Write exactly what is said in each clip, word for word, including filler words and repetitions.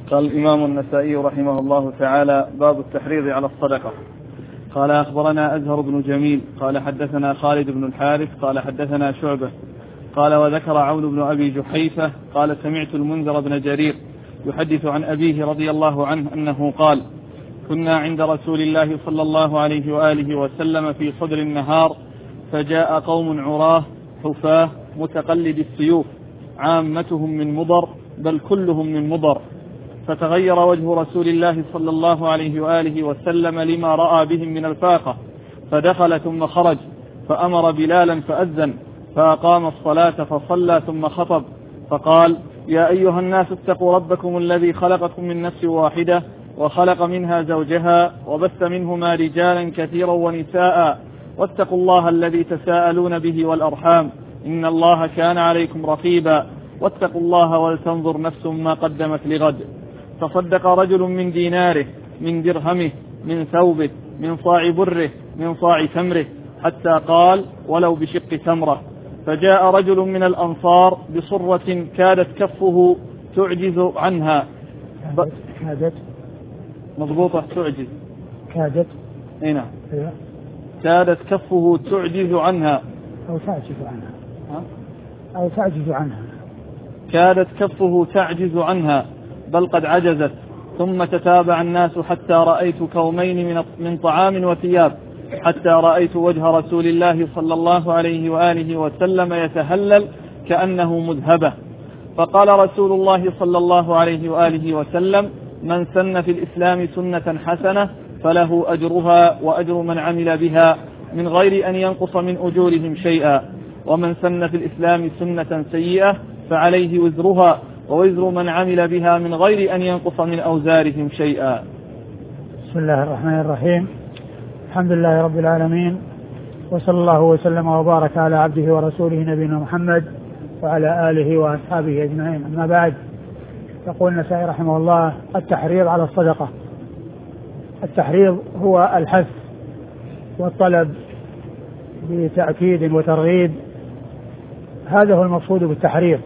قال الإمام النسائي رحمه الله تعالى: باب التحريض على الصدقة. قال: أخبرنا أزهر بن جميل قال حدثنا خالد بن الحارث قال حدثنا شعبة قال: وذكر عون بن أبي جحيفة قال: سمعت المنذر بن جرير يحدث عن أبيه رضي الله عنه أنه قال: كنا عند رسول الله صلى الله عليه وآله وسلم في صدر النهار، فجاء قوم عراه حفاه متقلد السيوف، عامتهم من مضر بل كلهم من مضر، فتغير وجه رسول الله صلى الله عليه وآله وسلم لما رأى بهم من الفاقة، فدخل ثم خرج، فأمر بلالا فأذن، فأقام الصلاة فصلى ثم خطب، فقال: يا أيها الناس اتقوا ربكم الذي خلقكم من نفس واحدة وخلق منها زوجها وبث منهما رجالا كثيرا ونساء، واتقوا الله الذي تساءلون به والأرحام إن الله كان عليكم رقيبا، واتقوا الله ولتنظر نفس ما قدمت لغد. تصدق رجل من ديناره من درهمه من ثوبه من صاع بره من صاع تمره، حتى قال: ولو بشق تمرة. فجاء رجل من الأنصار بصرة كادت كفه تعجز عنها. ب... كادت مضبوطة تعجز كادت هنا كادت كفه تعجز عنها أو تعجز عنها ها؟ أو تعجز عنها كادت كفه تعجز عنها بل قد عجزت. ثم تتابع الناس حتى رأيت كومين من من طعام وثياب، حتى رأيت وجه رسول الله صلى الله عليه وآله وسلم يتهلل كأنه مذهبة. فقال رسول الله صلى الله عليه وآله وسلم: من سن في الإسلام سنة حسنة فله أجرها وأجر من عمل بها من غير أن ينقص من أجورهم شيئا، ومن سن في الإسلام سنة سيئة فعليه وزرها ووزر من عمل بها من غير أن ينقص من أوزارهم شيئا. بسم الله الرحمن الرحيم. الحمد لله رب العالمين، وصلى الله وسلم وبارك على عبده ورسوله نبينا محمد وعلى آله وأصحابه أجمعين. أما بعد، يقول النسائي رحمه الله: التحريض على الصدقة. التحريض هو الحث والطلب بتأكيد وترغيب، هذا هو المقصود بالتحريض.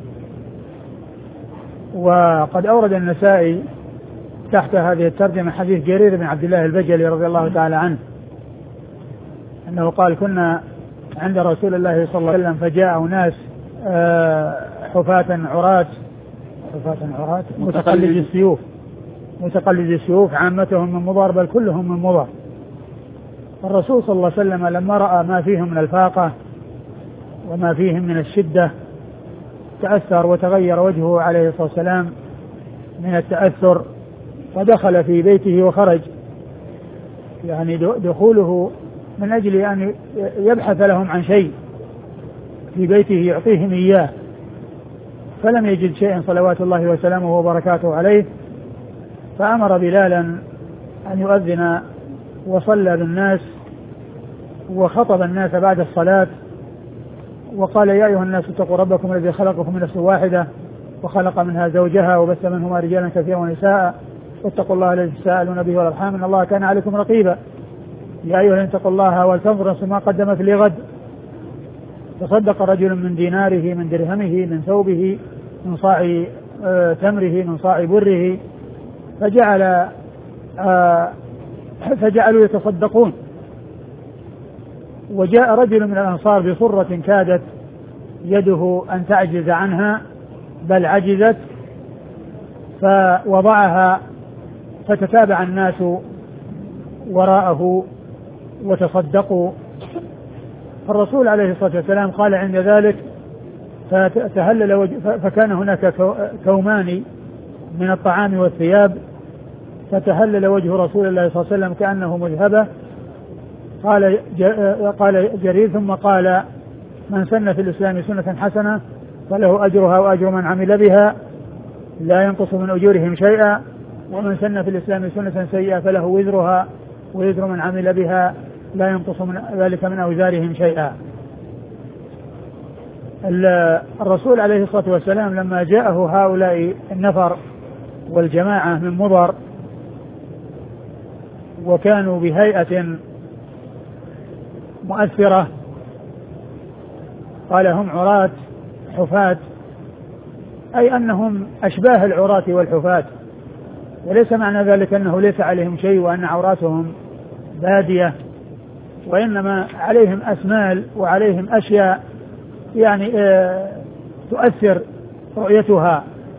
وقد أورد النسائي تحت هذه الترجمة حديث جرير بن عبد الله البجلي رضي الله تعالى عنه أنه قال: كنا عند رسول الله صلى الله عليه وسلم فجاء ناس حفاة عراة حفاة عراة متقلد السيوف متقلد السيوف عامتهم من مضر بل كلهم من مضر. الرسول صلى الله عليه وسلم لما رأى ما فيهم من الفاقة وما فيهم من الشدة تأثر وتغير وجهه عليه الصلاة والسلام من التأثر، ودخل في بيته وخرج، يعني دخوله من أجل أن يبحث لهم عن شيء في بيته يعطيهم إياه، فلم يجد شيئا صلوات الله وسلامه وبركاته عليه، فأمر بلالا أن يؤذن وصلى بالناس وخطب الناس بعد الصلاة، وقال: يا أيها الناس اتقوا ربكم الذي خلقكم من نفس واحدة وخلق منها زوجها وبث منهما رجالا كثيرا ونساء واتقوا الله الذي تساءلون به والأرحام إن الله كان عليكم رقيبا. يا أيها الذين اتقوا الله ولتنظر نفس ما قدمت لغد. تصدق رجل من ديناره من درهمه من ثوبه من صاع آه تمره من صاع بره، فجعل آه فجعلوا يتصدقون. وجاء رجل من الأنصار بصرة كادت يده أن تعجز عنها بل عجزت، فوضعها، فتتابع الناس وراءه وتصدقوا. فالرسول عليه الصلاة والسلام قال عند ذلك فتهلل وجه، فكان هناك كومان من الطعام والثياب، فتهلل وجه رسول الله صلى الله عليه وسلم كأنه مذهبة. قال قال جرير ثم قال: من سن في الإسلام سنة حسنة فله أجرها وأجر من عمل بها لا ينقص من أجورهم شيئا، ومن سن في الإسلام سنة سيئة فله وزرها ووزر من عمل بها لا ينقص من ذلك من أوزارهم شيئا. الرسول عليه الصلاة والسلام لما جاءه هؤلاء النفر والجماعة من مضر وكانوا بهيئة مؤثرة، قال: هم عراة حفاة، أي أنهم أشباه العراة والحفاة، وليس معنى ذلك أنه ليس عليهم شيء وأن عوراتهم بادية، وإنما عليهم أسمال وعليهم أشياء يعني آه تؤثر رؤيتها،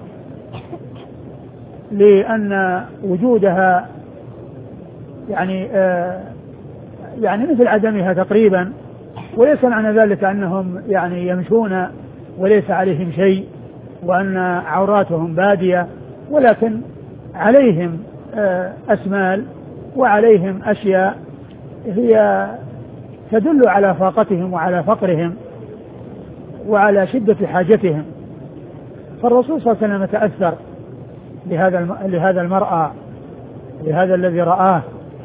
لأن وجودها يعني آه يعني مثل عدمها تقريبا. وليس معنى ذلك أنهم يعني يمشون وليس عليهم شيء وأن عوراتهم بادية، ولكن عليهم آه أسمال وعليهم أشياء هي تدل على فاقتهم وعلى فقرهم وعلى شدة حاجتهم. فالرسول صلى الله عليه وسلم تأثر لهذا لهذا المرأة لهذا الذي رآه،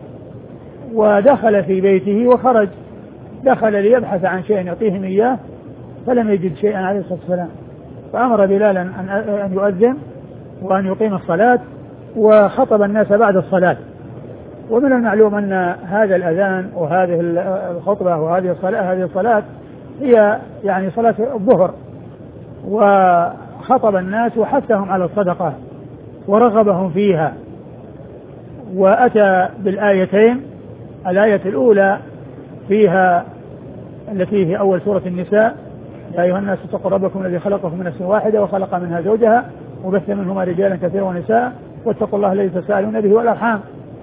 ودخل في بيته وخرج، دخل ليبحث عن شيء يعطيهم إياه فلم يجد شيئا عليه الصلاة والسلام، فأمر بلالا أن يؤذن وأن يقيم الصلاة وخطب الناس بعد الصلاة. ومن المعلوم أن هذا الأذان وهذه الخطبة وهذه الصلاة هذه الصلاة هي يعني صلاة الظهر، وخطب الناس وحثهم على الصدقة ورغبهم فيها، وأتى بالآيتين. الآية الأولى فيها التي في أول سورة النساء: يا أيها الناس اتقوا ربكم الذي خلقكم من نفس واحدة وخلق منها زوجها وبث منهما رجالا كثيرا ونساء واتقوا الله الذي تساءلون به والأرحام.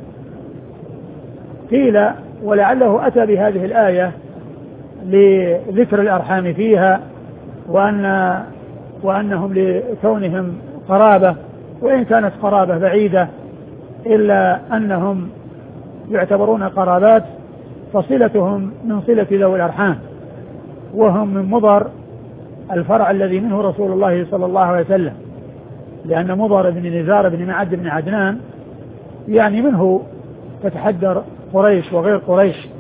قيل ولعله أتى بهذه الآية لذكر الأرحام فيها، وأن وأنهم لكونهم قرابة، وإن كانت قرابة بعيدة إلا أنهم يعتبرون قرابات، فصلتهم من صلة ذوي الأرحام، وهم من مضر الفرع الذي منه رسول الله صلى الله عليه وسلم، لأن مضر بن نزار بن معد بن عدنان يعني منه تتحدر قريش وغير قريش،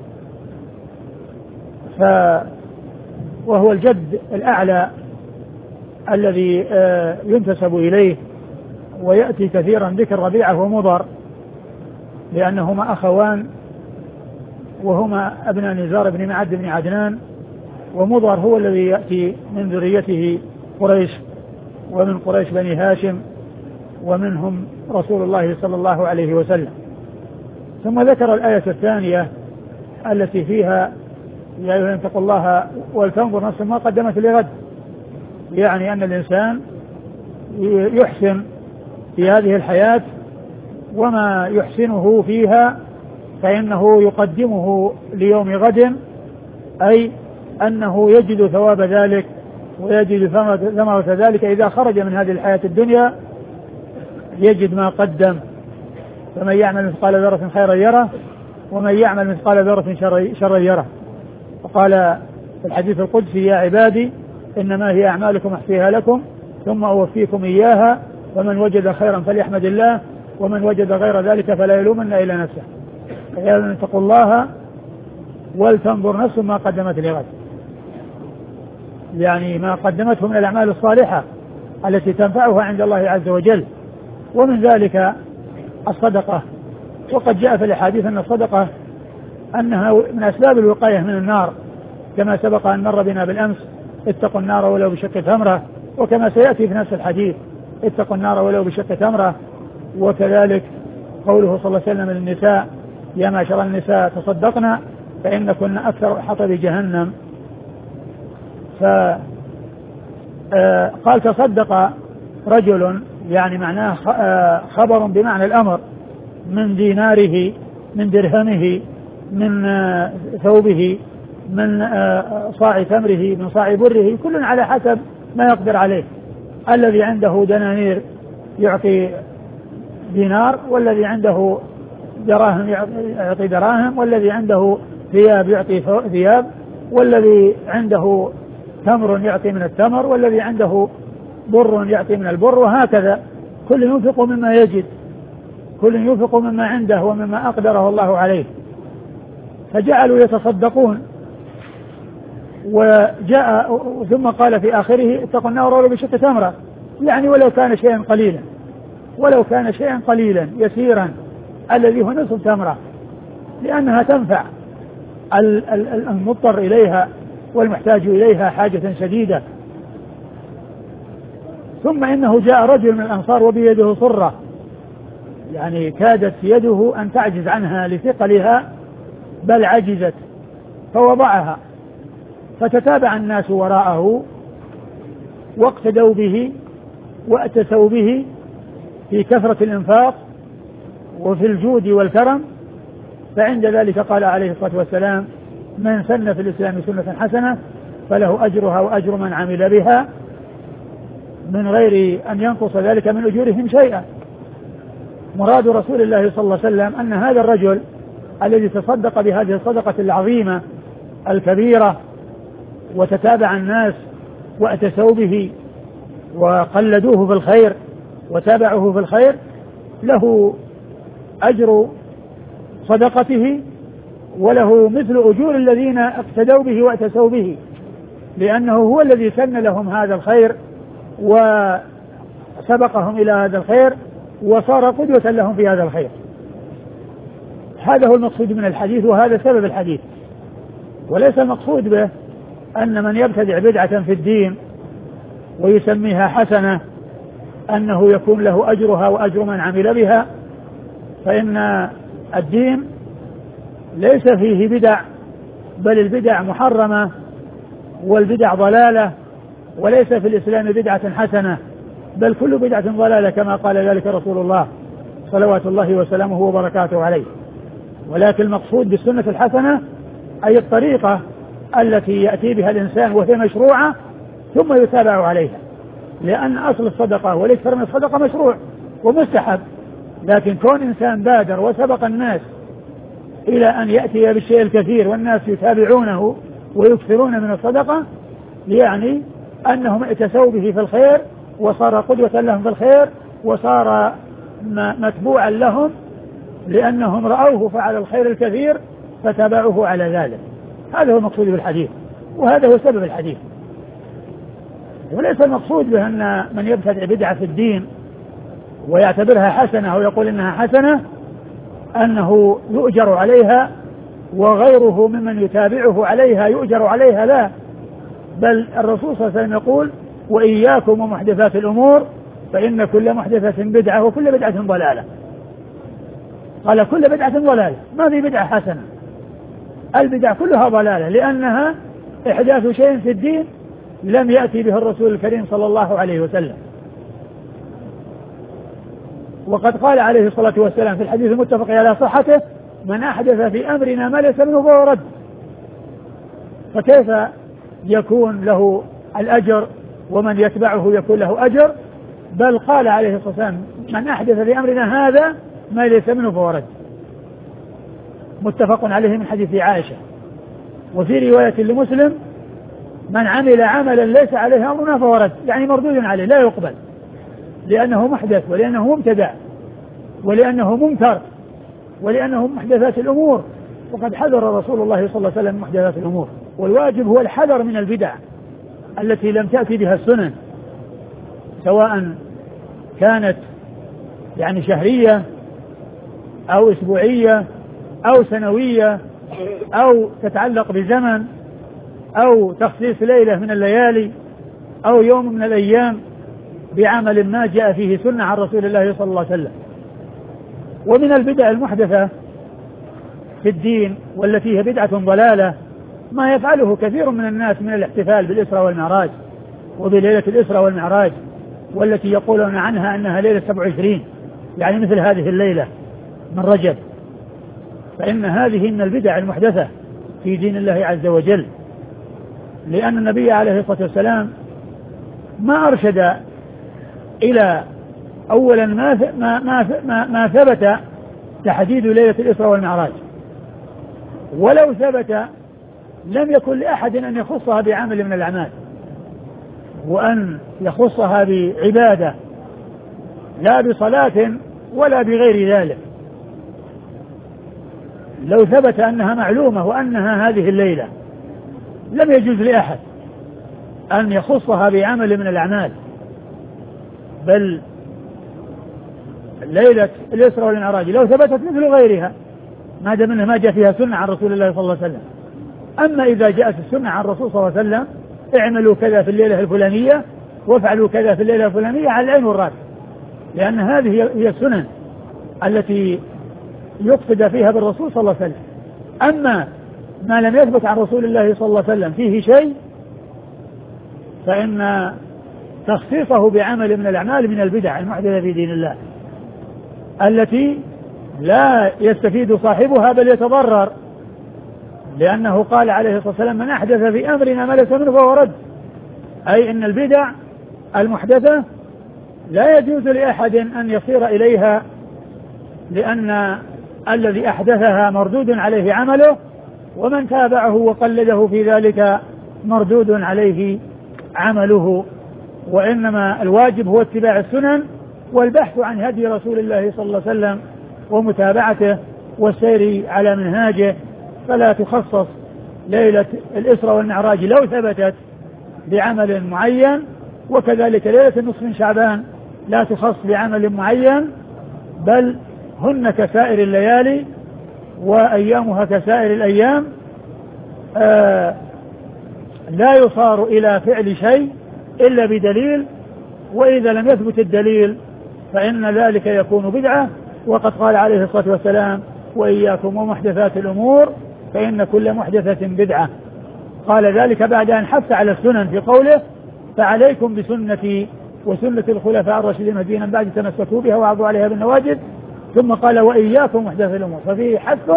ف وهو الجد الأعلى الذي ينتسب إليه، ويأتي كثيرا ذكر ربيعة ومضر لأنهما أخوان، وهما ابناء نزار بن معد بن عدنان، ومضر هو الذي يأتي من ذريته قريش، ومن قريش بني هاشم، ومنهم رسول الله صلى الله عليه وسلم. ثم ذكر الآية الثانية التي فيها: يا أيها اتقوا الله ولتنظر نفس ما قدمت لغد، يعني أن الإنسان يحسن في هذه الحياة، وما يحسنه فيها فإنه يقدمه ليوم غد، أي أنه يجد ثواب ذلك ويجد ثمرة ذلك إذا خرج من هذه الحياة الدنيا، يجد ما قدم. فمن يعمل مثقال ذرة خيرا يره ومن يعمل مثقال ذرة شرا يره. وقال في الحديث القدسي: يا عبادي إنما هي أعمالكم أحصيها لكم ثم أوفيكم إياها، ومن وجد خيرا فليحمد الله ومن وجد غير ذلك فلا يلومن إلا نفسه. فيا اتقوا الله ولتنظر نفس ما قدمت لغد، يعني ما قدمته من الأعمال الصالحة التي تنفعها عند الله عز وجل، ومن ذلك الصدقة. وقد جاء في الحديث أن الصدقة أنها من أسباب الوقاية من النار، كما سبق أن مر بنا بالأمس: اتقوا النار ولو بشق تمرة، وكما سيأتي في نفس الحديث: اتقوا النار ولو بشق تمرة. وكذلك قوله صلى الله عليه وسلم للنساء: يا معشر النساء تصدقنا فإن كنا أكثر حطب جهنم. فقال تصدق رجل، يعني معناه خبر بمعنى الأمر، من ديناره، من درهمه، من ثوبه، من صاع تمره، من صاع بره، كل على حسب ما يقدر عليه. الذي عنده دنانير يعطي دينار، والذي عنده دراهم يعطي دراهم، والذي عنده ثياب يعطي ثياب، والذي عنده تمر يعطي من التمر، والذي عنده بر يعطي من البر، وهكذا كل ينفق مما يجد، كل ينفق مما عنده ومما أقدره الله عليه. فجعلوا يتصدقون. وجاء ثم قال في آخره: اتقوا النار ولو بشق تمرة، يعني ولو كان شيئا قليلا، ولو كان شيئا قليلا يسيرا الذي هو نصف تمرة، لأنها تنفع المضطر إليها والمحتاج إليها حاجة شديدة. ثم إنه جاء رجل من الأنصار وبيده صرة، يعني كادت يده أن تعجز عنها لثقلها بل عجزت فوضعها، فتتابع الناس وراءه واقتدوا به وأتسوا به في كثرة الإنفاق وفي الجود والكرم. فعند ذلك قال عليه الصلاة والسلام: من سن في الإسلام سنة حسنة فله أجرها وأجر من عمل بها من غير أن ينقص ذلك من أجورهم شيئا. مراد رسول الله صلى الله عليه وسلم أن هذا الرجل الذي تصدق بهذه الصدقة العظيمة الكبيرة وتتابع الناس وأتسوا به وقلدوه في الخير وتابعوه في الخير له أجر صدقته وله مثل أجور الذين اقتدوا به وأتسوا به، لأنه هو الذي سن لهم هذا الخير وسبقهم إلى هذا الخير وصار قدوة لهم في هذا الخير. هذا هو المقصود من الحديث وهذا سبب الحديث، وليس المقصود به أن من يبتدع بدعة في الدين ويسميها حسنة أنه يكون له أجرها وأجر من عمل بها، فإن الدين ليس فيه بدع، بل البدع محرمة والبدع ضلالة، وليس في الإسلام بدعة حسنة بل كل بدعة ضلالة كما قال ذلك رسول الله صلوات الله وسلامه وبركاته عليه. ولكن المقصود بالسنة الحسنة أي الطريقة التي يأتي بها الإنسان وهي مشروعة ثم يتابع عليها، لأن أصل الصدقة والإكثار من الصدقة مشروع ومستحب، لكن كون إنسان بادر وسبق الناس إلى أن يأتي بالشيء الكثير والناس يتابعونه ويكثرون من الصدقة يعني أنهم اتسوا به في الخير وصار قدوة لهم في الخير وصار متبوعا لهم لأنهم رأوه فعل الخير الكثير فتابعوه على ذلك. هذا هو المقصود بالحديث وهذا هو سبب الحديث، وليس المقصود به أن من يبتدع بدعة في الدين ويعتبرها حسنة أو يقول إنها حسنة أنه يؤجر عليها وغيره ممن يتابعه عليها يؤجر عليها، لا، بل الرسول صلى الله عليه وسلم يقول: وإياكم ومحدثات الأمور فإن كل محدثة بدعة وكل بدعة ضلالة. قال كل بدعة ضلالة، ما في بدعة حسنة، البدع كلها ضلالة لأنها إحداث شيء في الدين لم يأتي به الرسول الكريم صلى الله عليه وسلم. وقد قال عليه الصلاة والسلام في الحديث المتفق على صحته: من أحدث في أمرنا ما ليس منه فهو رد. فكيف يكون له الأجر ومن يتبعه يكون له أجر؟ بل قال عليه الصلاة والسلام: من أحدث في أمرنا هذا ما ليس منه فهو رد. متفق عليه من حديث عائشة. وفي رواية لمسلم: من عمل عملا ليس عليه أمرنا فهو رد، يعني مردود عليه لا يقبل لأنه محدث ولأنه مبتدع ولأنه منكر ولأنه محدثات الأمور. وقد حذر رسول الله صلى الله عليه وسلم من محدثات الأمور، والواجب هو الحذر من البدع التي لم تأتي بها السنن، سواء كانت يعني شهرية أو أسبوعية أو سنوية أو تتعلق بزمن أو تخصيص ليلة من الليالي أو يوم من الأيام بعمل ما جاء فيه سنة عن رسول الله صلى الله عليه وسلم. ومن البدع المحدثة في الدين والتي هي بدعة ضلالة ما يفعله كثير من الناس من الاحتفال بالإسراء والمعراج وبليلة الإسراء والمعراج، والتي يقولون عنها أنها ليلة سبع وعشرين، يعني مثل هذه الليلة من رجب. فإن هذه من البدع المحدثة في دين الله عز وجل، لأن النبي عليه الصلاة والسلام ما أرشد إلى أولا ما ما ما ما ثبت تحديد ليلة الإسراء والمعراج، ولو ثبت لم يكن لأحد أن يخصها بعمل من الأعمال وأن يخصها بعبادة لا بصلاة ولا بغير ذلك. لو ثبت أنها معلومة وأنها هذه الليلة لم يجوز لأحد أن يخصها بعمل من الأعمال، بل ليلة الإسراء والمعراج لو ثبتت مثل غيرها ما دام أنها ما جاء فيها سنة عن رسول الله صلى الله عليه وسلم. أما إذا جاءت السنة عن الرسول صلى الله عليه وسلم: اعملوا كذا في الليلة الفلانية وافعلوا كذا في الليلة الفلانية، على العين والرأس، لأن هذه هي السنن التي يقصد فيها بالرسول صلى الله عليه وسلم. أما ما لم يثبت عن رسول الله صلى الله عليه وسلم فيه شيء فإن تخصيصه بعمل من الأعمال من البدع المحدثة في دين الله التي لا يستفيد صاحبها بل يتضرر، لأنه قال عليه الصلاة والسلام من أحدث في أمرنا ما ليس منه فهو رد، أي أن البدع المحدثة لا يجوز لأحد أن يصير إليها، لأن الذي أحدثها مردود عليه عمله، ومن تابعه وقلده في ذلك مردود عليه عمله. وإنما الواجب هو اتباع السنن والبحث عن هدي رسول الله صلى الله عليه وسلم ومتابعته والسير على منهاجه، فلا تخصص ليلة الإسراء والمعراج لو ثبتت بعمل معين، وكذلك ليلة النصف من شعبان لا تخص بعمل معين، بل هن كسائر الليالي وأيامها كسائر الأيام. آه لا يصار إلى فعل شيء إلا بدليل، وإذا لم يثبت الدليل فإن ذلك يكون بدعة. وقد قال عليه الصلاة والسلام وإياكم ومحدثات الأمور فإن كل محدثة بدعة. قال ذلك بعد أن حث على السنن في قوله فعليكم بسنتي وسنة الخلفاء الراشدين المهديين من بعد تمسكوا بها وعضوا عليها بالنواجذ، ثم قال وإياكم محدثات الأمور، ففيه حث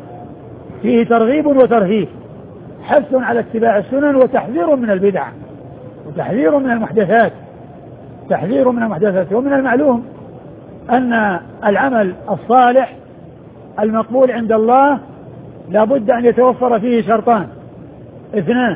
فيه ترغيب وترهيب، حث على اتباع السنن وتحذير من البدع وتحذير من المحدثات، تحذير من المحدثات. ومن المعلوم أن العمل الصالح المقبول عند الله لا بد أن يتوفر فيه شرطان اثنان،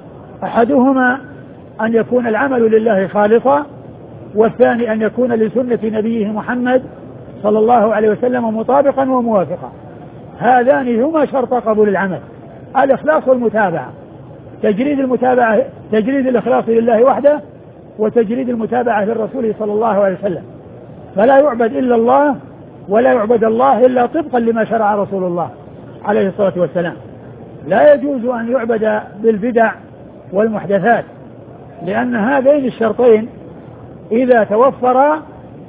أحدهما أن يكون العمل لله خالصا، والثاني أن يكون لسنة نبيه محمد صلى الله عليه وسلم مطابقا وموافقا. هذان هما شرط قبول العمل، الإخلاص والمتابعة، تجريد المتابعة تجريد الإخلاص لله وحده، وتجريد المتابعة للرسول صلى الله عليه وسلم. فلا يعبد إلا الله ولا يعبد الله إلا طبقا لما شرع رسول الله عليه الصلاة والسلام. لا يجوز أن يعبد بالبدع والمحدثات، لأن هذين الشرطين إذا توفرا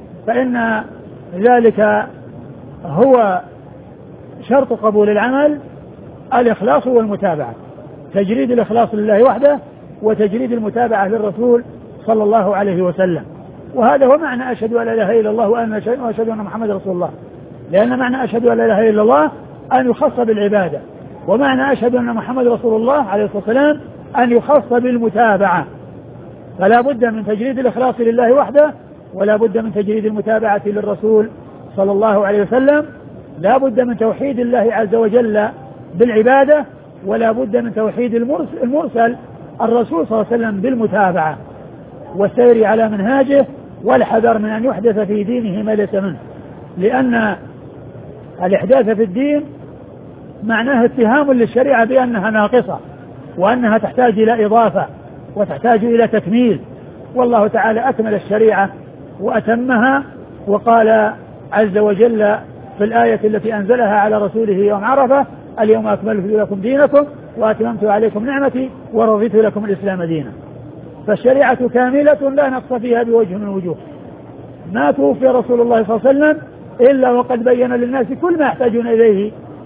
فإن ذلك هو شرط قبول العمل، الإخلاص والمتابعة، تجريد الإخلاص لله وحده وتجريد المتابعة للرسول صلى الله عليه وسلم. وهذا هو معنى أشهد أن لا إله إلا الله وأشهد أن محمد رسول الله، لأن معنى أشهد أن لا إله إلا الله أن يخص بالعبادة، ومعنى أشهد أن محمد رسول الله عليه الصلاة والسلام أن يخص بالمتابعة. فلا بد من تجريد الإخلاص لله وحده، ولا بد من تجريد المتابعة للرسول صلى الله عليه وسلم، لا بد من توحيد الله عز وجل بالعبادة، ولا بد من توحيد المرسل, المرسل الرسول صلى الله عليه وسلم بالمتابعة والسير على منهاجه، والحذر من أن يحدث في دينه ما ليس منه، لأن الإحداث في الدين معناه اتهام للشريعة بأنها ناقصة وأنها تحتاج إلى إضافة وتحتاج إلى تكميل، والله تعالى أكمل الشريعة وأتمها، وقال عز وجل في الآية التي أنزلها على رسوله يوم عرفة اليوم أكملت لكم دينكم وأتممت عليكم نعمتي ورضيت لكم الإسلام دينا. فالشريعة كاملة لا نقص فيها بوجه من الوجوه. ما توفي رسول الله صلى الله عليه وسلم إلا وقد بين للناس كل ما يحتاجون إليه،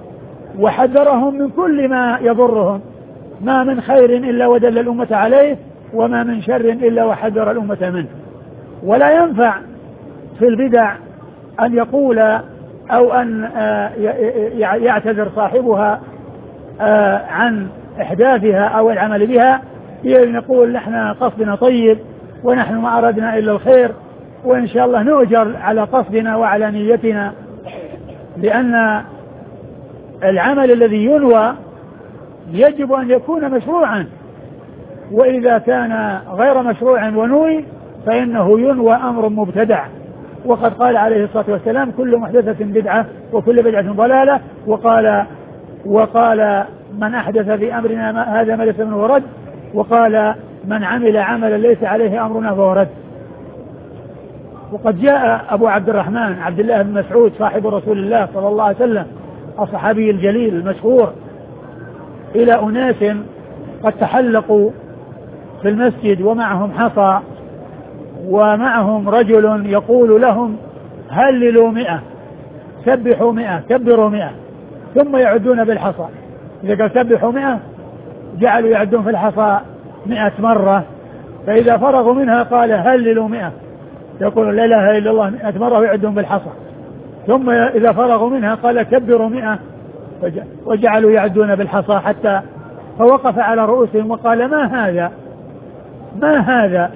وحذرهم من كل ما يضرهم، ما من خير إلا ودل الأمة عليه، وما من شر إلا وحذر الأمة منه. ولا ينفع في البدع أن يقول أو أن يعتذر صاحبها عن إحداثها أو العمل بها، يقول نحن قصدنا طيب ونحن ما أردنا إلا الخير، وإن شاء الله نؤجر على قصدنا وعلى نيتنا، لأن العمل الذي ينوى يجب أن يكون مشروعا، وإذا كان غير مشروع ونوي فإنه ينوى أمر مبتدع. وقد قال عليه الصلاة والسلام كل محدثة بدعة وكل بدعة ضلالة، وقال وقال من أحدث في أمرنا هذا ما ليس منه رد، وقال من عمل عملا ليس عليه أمرنا فهو رد. وقد جاء أبو عبد الرحمن عبد الله بن مسعود صاحب رسول الله صلى الله عليه وسلم الصحابي الجليل المشهور إلى أناس قد تحلقوا في المسجد ومعهم حصى ومعهم رجل يقول لهم هللوا مئة، سبحوا مئة كبروا مئة ثم يعدون بالحصى. إذا قال سبحوا مئة جعلوا يعدون في الحصى مئة مرة، فإذا فرغوا منها قال هللوا مئة، يقولون لا إله إلا الله مئة مرة ويعدون بالحصى. ثم إذا فرغوا منها قال كبروا مئة وجعلوا يعدون بالحصى حتى فوقف على رؤوسهم وقال ما هذا ما هذا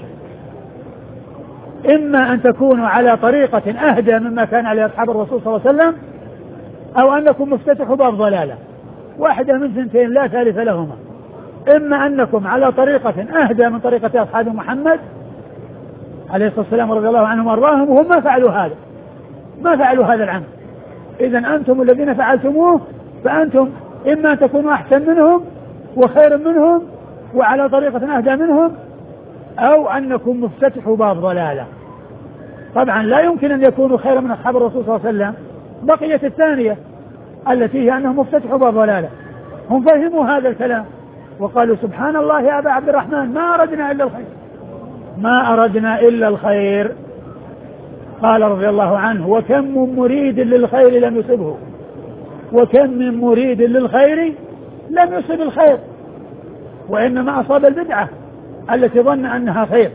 إما أن تكونوا على طريقة أهدى مما كان عليه أصحاب الرسول صلى الله عليه وسلم أو أنكم مفتتحوا باب ضلالة، واحدة من ثنتين لا ثالث لهما. إما أنكم على طريقة أهدى من طريقة أصحاب محمد عليه الصلاة والسلام رضي الله عنهم وارضاهم وهم ما فعلوا هذا ما فعلوا هذا العمل، إذن أنتم الذين فعلتموه فأنتم إما أن تكونوا أحسن منهم وخير منهم وعلى طريقة أهدى منهم أو أنكم مفتتحوا باب ضلالة. طبعا لا يمكن أن يكونوا خير من أصحاب الرسول صلى الله عليه وسلم. بقية الثانية التي هي أنهم مفتتحوا باب ضلالة، هم فهموا هذا الكلام وقالوا سبحان الله يا أبا عبد الرحمن ما أردنا إلا الخير ما أردنا إلا الخير. قال رضي الله عنه وكم من مريد للخير لم يصبه وكم من مريد للخير لم يصب الخير وإنما أصاب البدعة التي ظن أنها خير.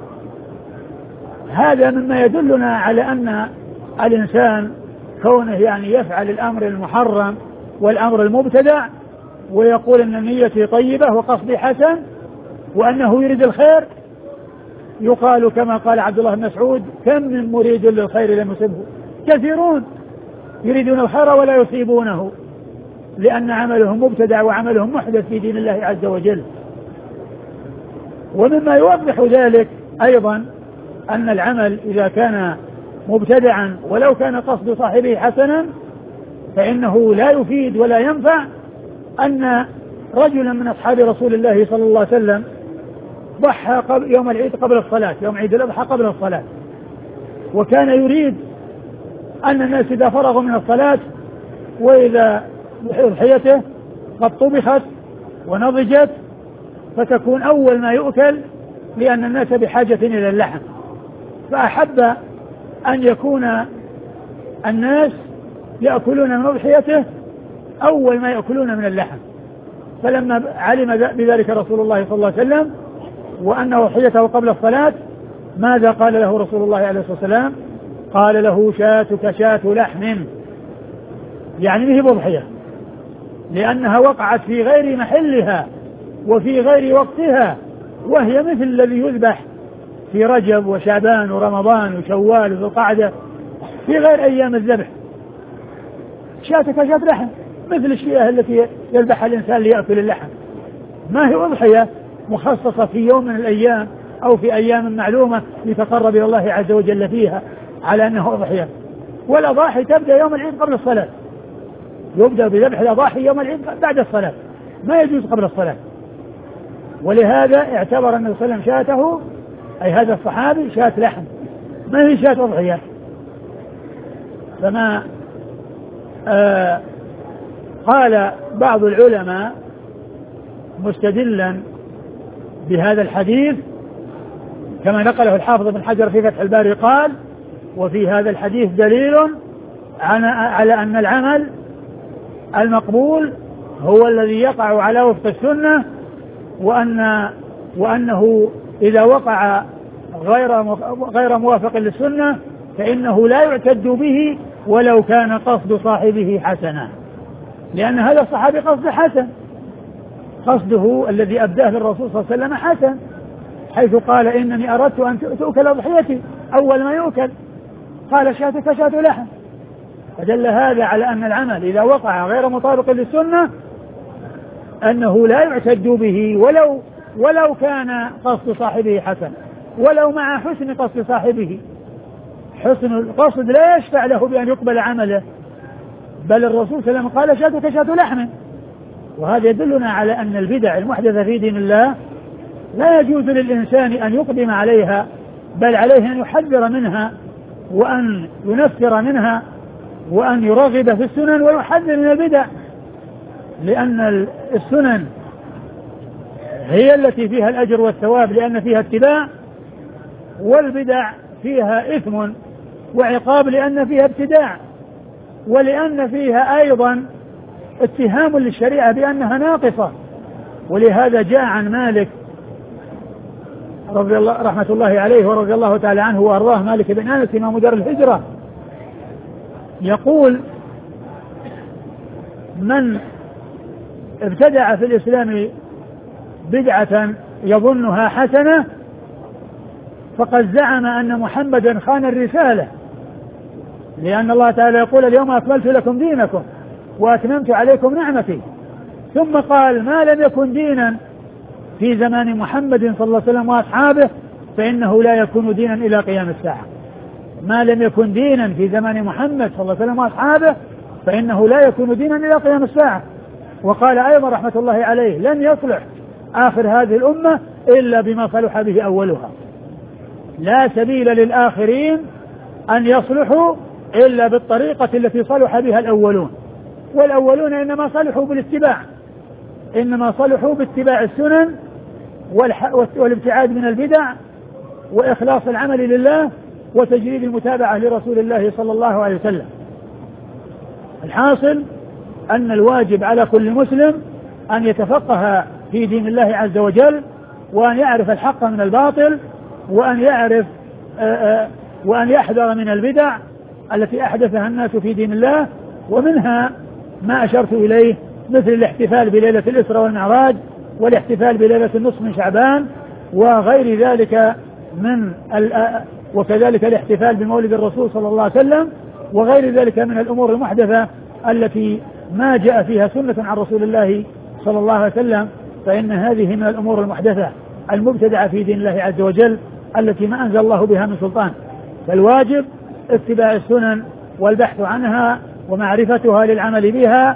هذا مما يدلنا على أن الإنسان كونه يعني يفعل الأمر المحرم والأمر المبتدع ويقول أن نيتي طيبة وقصدي حسن وأنه يريد الخير، يقال كما قال عبد الله بن مسعود كم من مريد للخير لم يصبه. كثيرون يريدون الخير ولا يصيبونه لأن عملهم مبتدع وعملهم محدث في دين الله عز وجل. ومما يوضح ذلك أيضا أن العمل إذا كان مبتدعا ولو كان قصد صاحبه حسنا فإنه لا يفيد ولا ينفع. أن رجلا من أصحاب رسول الله صلى الله عليه وسلم ضحى يوم العيد قبل الصلاة، يوم عيد الأضحى قبل الصلاة، وكان يريد أن الناس إذا فرغوا من الصلاة وإذا أضحيته قد طبخت ونضجت فتكون أول ما يؤكل لأن الناس بحاجة إلى اللحم، فأحب أن يكون الناس يأكلون من أضحيته أول ما يأكلون من اللحم. فلما علم بذلك رسول الله صلى الله عليه وسلم وأن أضحيته قبل الصلاة ماذا قال له رسول الله عليه الصلاة والسلام؟ قال له شاتك شات لحم، يعني به بضحية لأنها وقعت في غير محلها وفي غير وقتها، وهي مثل الذي يذبح في رجب وشعبان ورمضان وشوال وذو القعدة في غير أيام الذبح. شاتك شات لحم مثل الشيء التي يذبحها الإنسان ليأكل اللحم، ما هي أضحية مخصصة في يوم من الأيام أو في أيام معلومة لتقرب إلى الله عز وجل فيها على أنه أضحية. والأضاحي تبدأ يوم العيد قبل الصلاة، يبدأ بذبح الأضاحي يوم العيد بعد الصلاة، ما يجوز قبل الصلاة. ولهذا اعتبر النبي صلى الله عليه وسلم شاته أي هذا الصحابي شات لحم ما هي شات أضحية. فما آه قال بعض العلماء مستدلا بهذا الحديث كما نقله الحافظ بن حجر في فتح الباري قال وفي هذا الحديث دليل على أن العمل المقبول هو الذي يقع على وفق السنة، وأن وأنه إذا وقع غير غير موافق للسنة فإنه لا يعتد به ولو كان قصد صاحبه حسنا، لأن هذا الصحابي قصد حسن، قصده الذي أبداه للرسول صلى الله عليه وسلم حسن، حيث قال إنني أردت أن تؤكل أضحيتي أول ما يؤكل، قال شاتك شات لحم. فدل هذا على أن العمل إذا وقع غير مطابق للسنة أنه لا يعتد به ولو ولو كان قصد صاحبه حسن، ولو مع حسن قصد صاحبه. حسن القصد لا يشفع له بأن يقبل عمله، بل الرسول صلى الله عليه وسلم قال شاتك شات لحم. وهذا يدلنا على أن البدع المحدثة في دين الله لا يجوز للإنسان أن يقدم عليها، بل عليه أن يحذر منها وأن ينفر منها وأن يرغب في السنن ويحذر من البدع، لأن السنن هي التي فيها الأجر والثواب لأن فيها اتباع، والبدع فيها إثم وعقاب لأن فيها ابتداع. ولأن فيها أيضا اتهام للشريعة بأنها ناقصة. ولهذا جاء عن مالك رضي الله رحمة الله عليه ورضي الله تعالى عنه وأرضاه، مالك بن أنس إمام دار الهجرة، يقول: من ابتدع في الإسلام بدعة يظنها حسنة فقد زعم أن محمدا خان الرسالة، لأن الله تعالى يقول: اليوم أكملت لكم دينكم وأتممت عليكم نعمتي. ثم قال: ما لم يكن دينا في زمان محمد صلى الله عليه وسلم وأصحابه فإنه لا يكون دينا إلى قيام الساعة. ما لم يكن دينا في زمان محمد صلى الله عليه وسلم وأصحابه فإنه لا يكون دينا إلى قيام الساعة. وقال أيضا رحمة الله عليه: لن يصلح آخر هذه الأمة إلا بما صلح به أولها. لا سبيل للآخرين أن يصلحوا إلا بالطريقة التي صلح بها الأولون. والأولون إنما صلحوا بالاتباع، إنما صلحوا باتباع السنن والابتعاد من البدع وإخلاص العمل لله وتجريد المتابعة لرسول الله صلى الله عليه وسلم. الحاصل أن الواجب على كل مسلم أن يتفقه في دين الله عز وجل، وأن يعرف الحق من الباطل، وأن يعرف وأن يحذر من البدع التي أحدثها الناس في دين الله، ومنها ما أشرت إليه مثل الاحتفال بليلة الإسراء والمعراج، والاحتفال بليلة النصف من شعبان، وغير ذلك من وكذلك الاحتفال بمولد الرسول صلى الله عليه وسلم، وغير ذلك من الأمور المحدثة التي ما جاء فيها سنة عن رسول الله صلى الله عليه وسلم، فإن هذه من الأمور المحدثة المبتدعة في دين الله عز وجل التي ما أنزل الله بها من سلطان. فالواجب اتباع السنن والبحث عنها ومعرفتها للعمل بها،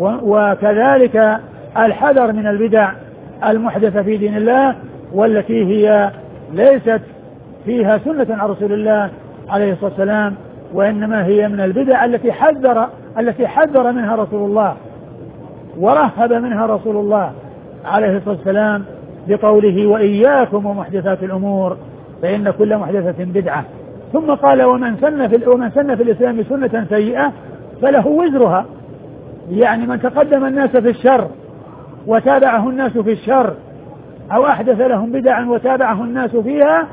وكذلك الحذر من البدع المحدثة في دين الله والتي هي ليست فيها سنة عن رسول الله عليه الصلاة والسلام، وإنما هي من البدع التي حذر التي حذر منها رسول الله ورهب منها رسول الله عليه الصلاة والسلام بقوله: وإياكم ومحدثات الأمور فإن كل محدثة بدعة. ثم قال: ومن سن في ومن سن في الإسلام سنة سيئة فله وزرها، يعني من تقدم الناس في الشر وتابعه الناس في الشر، أو أحدث لهم بدعا وتابعه الناس فيها،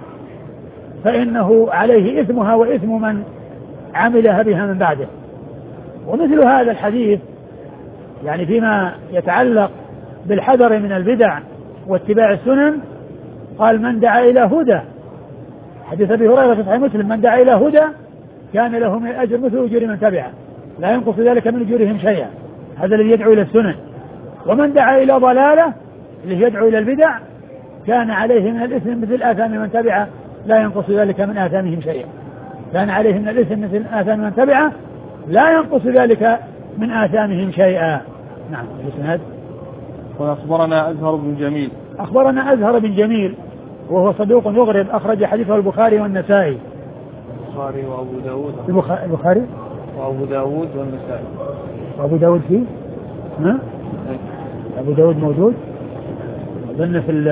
فإنه عليه إثمها وإثم من عملها بها من بعده. ومثل هذا الحديث يعني فيما يتعلق بالحذر من البدع واتباع السنن، قال: من دعا إلى هدى، حديث أبي هريرة في صحيح مسلم: من دعا إلى هدى كان له من الأجر مثل أجور من تبعه لا ينقص ذلك من أجورهم شيئا. هذا الذي يدعو إلى السنن. ومن دعا إلى ضلالة اللي يدعو إلى البدع كان عليه من الإثم مثل آثام من تبعه لا ينقص ذلك من آثامهم شيئا. كان عليه من الإثم مثل آثام من تبعه لا ينقص ذلك من آثامهم شيئا. نعم. الإسناد. وأخبرنا أزهر بن جميل. أخبرنا أزهر بن جميل وهو صدوق يغرب، أخرج حديثه البخاري والنسائي. البخاري وأبو داود. البخاري وأبو داود والنسائي. وأبو داود فيه؟ ها؟ أبو داود موجود؟ أظن في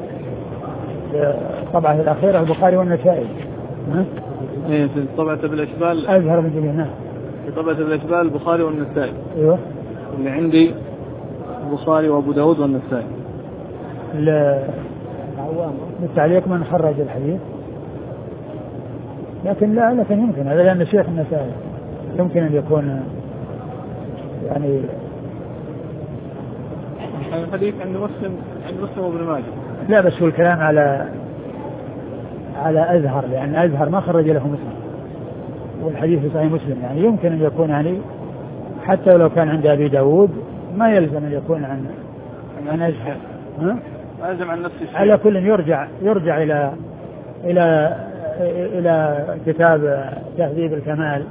الطبعة الأخيرة البخاري والنسائي. ها؟ إيه في طبعة بالأشبال. أزهر بن جميل. نعم. في طبعة بالأشبال البخاري والنسائي. أيوه. اللي عندي البخاري وأبو داود والنسائي. بالتعليق من خرج الحديث، لكن لا لكن يمكن هذا لأن الشيخ النسائي يمكن أن يكون يعني الحديث عند مسلم عند مسلم وابن ماجه. لا بس هو الكلام على على أزهر، لأن أزهر ما خرج له مسلم والحديث في صحيح مسلم، يعني يمكن أن يكون يعني حتى لو كان عند أبي داود ما يلزم أن يكون عن عن أزهر. ها؟ لازم عن نفس الشيء. على كل يرجع يرجع إلى إلى إلى كتاب تهذيب الكمال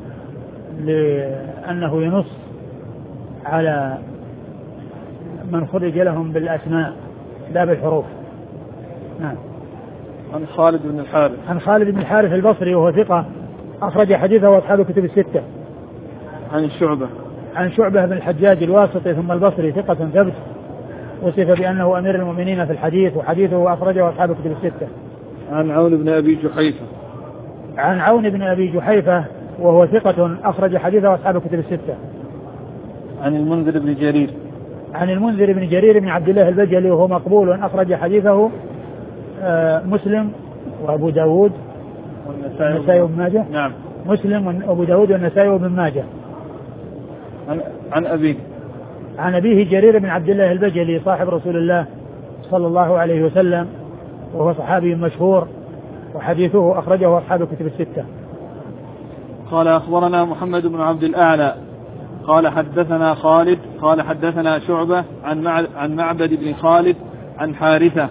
لأنه ينص على من خرج لهم بالأسماء لا بالحروف. نعم. عن خالد بن الحارث. عن خالد بن الحارث البصري وهو ثقة أخرج حديثه وأصحاب الكتب الستة. عن شعبة. عن شعبة بن الحجاج الواسطي ثم البصري ثقة ثبت، وصف بأنه أمير المؤمنين في الحديث، وحديثه أخرجه أصحاب الكتب الستة. عن عون بن أبي جحيفة. عن عون بن أبي جحيفة وهو ثقة أخرج حديثه أصحاب الكتب الستة. عن المنذر بن جرير عن المنذر بن جرير بن عبد الله البجلي وهو مقبول أخرج حديثه مسلم وأبو داود والنسائي وابن ماجه. نعم. مسلم وأبو داود والنسائي وابن ماجه. عن عن أبيه عن أبيه جرير بن عبد الله البجلي صاحب رسول الله صلى الله عليه وسلم وهو صحابي مشهور وحديثه أخرجه أصحاب الكتب الستة. قال أخبرنا محمد بن عبد الأعلى قال حدثنا خالد قال حدثنا شعبة عن عن معبد بن خالد عن حارثة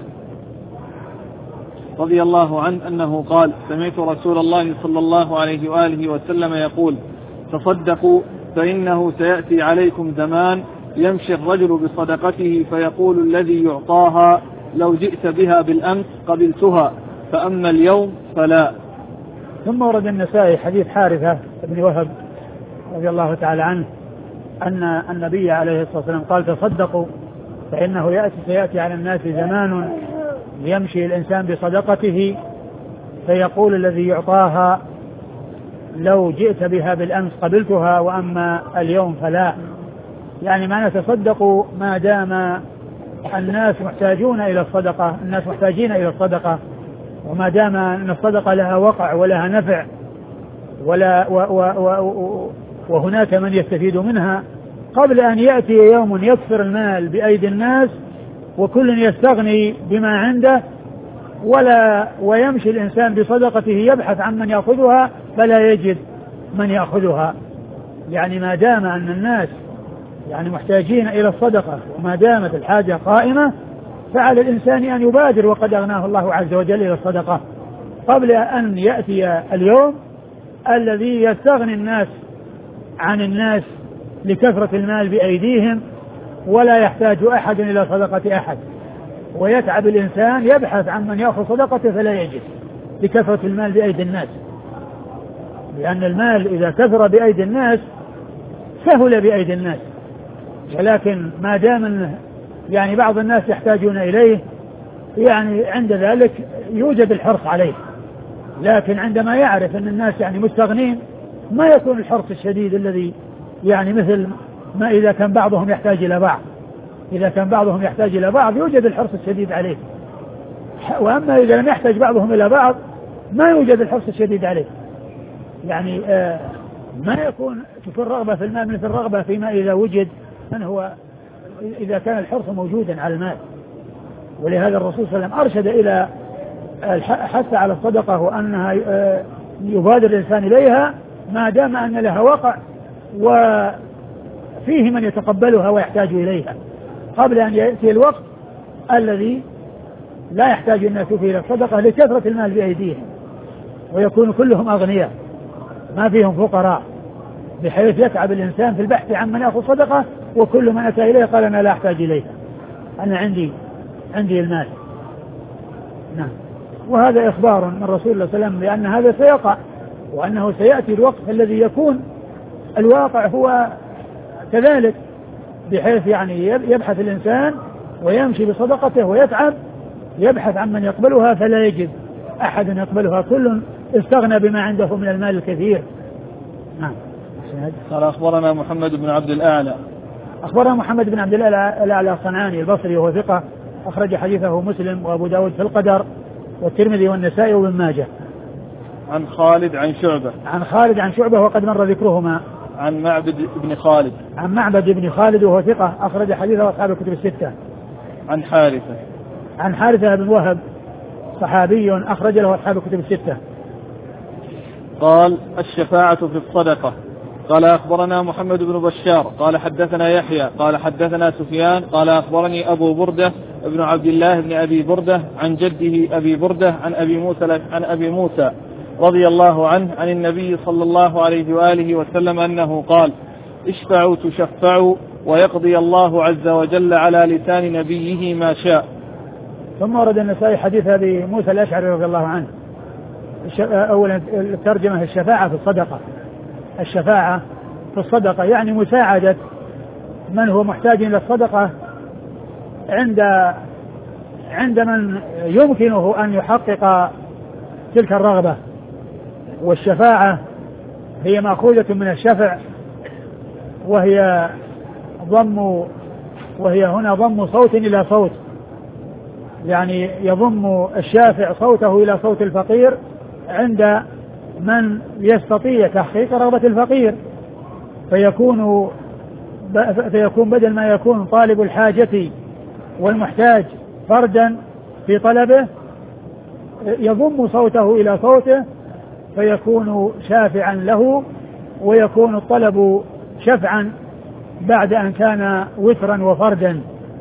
رضي الله عنه أنه قال سمعت رسول الله صلى الله عليه وآله وسلم يقول تصدقوا فإنه سيأتي عليكم زمان يمشي الرجل بصدقته فيقول الذي يعطاها لو جئت بها بالأمس قبلتها فأما اليوم فلا. ثم ورد النسائي حديث حارثة بن وهب رضي الله تعالى عنه أن النبي عليه الصلاة والسلام قال تصدقوا فإنه يأتي سيأتي على الناس زمان يمشي الإنسان بصدقته فيقول الذي يعطاها لو جئت بها بالأمس قبلتها وأما اليوم فلا. يعني ما نتصدق ما دام الناس محتاجون إلى الصدقة الناس محتاجين إلى الصدقة وما دام أن الصدقة لها وقع ولها نفع ولا و و و وهناك من يستفيد منها قبل أن يأتي يوم يكثر المال بأيدي الناس وكل يستغني بما عنده ولا ويمشي الإنسان بصدقته يبحث عن من يأخذها فلا يجد من يأخذها. يعني ما دام أن الناس يعني محتاجين إلى الصدقة وما دامت الحاجة قائمة فعلى الإنسان أن يبادر وقد أغناه الله عز وجل إلى الصدقة قبل أن يأتي اليوم الذي يستغني الناس عن الناس لكثرة المال بأيديهم ولا يحتاج أحد إلى صدقة أحد ويتعب الإنسان يبحث عن من يأخذ صدقته فلا يجد لكثرة المال بأيدي الناس. لأن المال إذا كثر بأيدي الناس سهل بأيدي الناس ولكن ما دام يعني بعض الناس يحتاجون إليه يعني عند ذلك يوجد الحرص عليه. لكن عندما يعرف أن الناس يعني مستغنين ما يكون الحرص الشديد الذي يعني مثل ما إذا كان بعضهم يحتاج إلى بعض إذا كان بعضهم يحتاج إلى بعض يوجد الحرص الشديد عليه. وأما إذا لم يحتاج بعضهم إلى بعض ما يوجد الحرص الشديد عليه. يعني آه ما يكون تكون رغبة في المال مثل الرغبة فيما إذا وجد من هو إذا كان الحرص موجودا على المال. ولهذا الرسول صلى الله عليه وسلم أرشد إلى الحث على الصدقة وأنها يبادر الإنسان إليها ما دام أن لها وقع وفيه من يتقبلها ويحتاج إليها قبل أن يأتي الوقت الذي لا يحتاج الناس فيه إلى الصدقة لكثرة المال بأيديهم ويكون كلهم أغنياء ما فيهم فقراء بحيث يتعب الإنسان في البحث عن من يأخذ صدقة وكل من أتى إليه قال أنا لا أحتاج إليها أنا عندي عندي المال. نعم. وهذا إخبار من رسول الله صلى الله عليه وسلم بأن هذا سيقع وأنه سيأتي الوقت الذي يكون الواقع هو كذلك بحيث يعني يبحث الإنسان ويمشي بصدقته ويتعب يبحث عن من يقبلها فلا يجد أحد يقبلها كل استغنى بما عنده من المال الكثير. نعم. قال أخبرنا محمد بن عبد الأعلى أخبرنا محمد بن عبد الأعلى الصنعاني البصري وهو ثقة أخرج حديثه مسلم وأبو داود في القدر والترمذي والنسائي وابن ماجه. عن خالد عن شعبة عن خالد عن شعبة وقد مر ذكرهما. عن معبد بن خالد عن معبد بن خالد وهو ثقة أخرج حديثه أصحاب الكتب الستة. عن حارثة عن حارثة بن وهب صحابي أخرج له أصحاب الكتب الستة. قال الشفاعة في الصدقة. قال أخبرنا محمد بن بشار قال حدثنا يحيى قال حدثنا سفيان قال أخبرني أبو بردة ابن عبد الله بن أبي بردة عن جده أبي بردة عن أبي موسى عن أبي موسى رضي الله عنه عن النبي صلى الله عليه وآله وسلم أنه قال اشفعوا تشفعوا ويقضي الله عز وجل على لسان نبيه ما شاء. ثم ورد النسائي حديث أبي موسى الأشعري رضي الله عنه. أولا الترجمة الشفاعة في الصدقة. الشفاعة في الصدقة يعني مساعدة من هو محتاج إلى الصدقة عند عند من يمكنه أن يحقق تلك الرغبة. والشفاعة هي مأخوذة من الشفع، وهي ضم وهي هنا ضم صوت إلى صوت، يعني يضم الشافع صوته إلى صوت الفقير عند من يستطيع تحقيق رغبة الفقير، فيكون فيكون بدل ما يكون طالب الحاجة والمحتاج فردا في طلبه يضم صوته إلى صوته فيكون شافعا له، ويكون الطلب شفعا بعد أن كان وترا وفردا.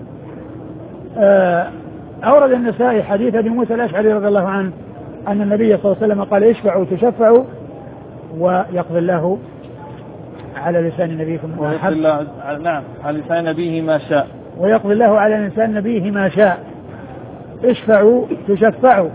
أورد النسائي حديث أبي موسى الأشعري رضي الله عنه أن النبي صلى الله عليه وسلم قال اشفعوا تشفعوا ويقضي الله على لسان نبيكم ما حب. نعم، على لسان نبيه ما شاء. ويقضي الله على لسان نبيه ما شاء. اشفعوا تشفعوا.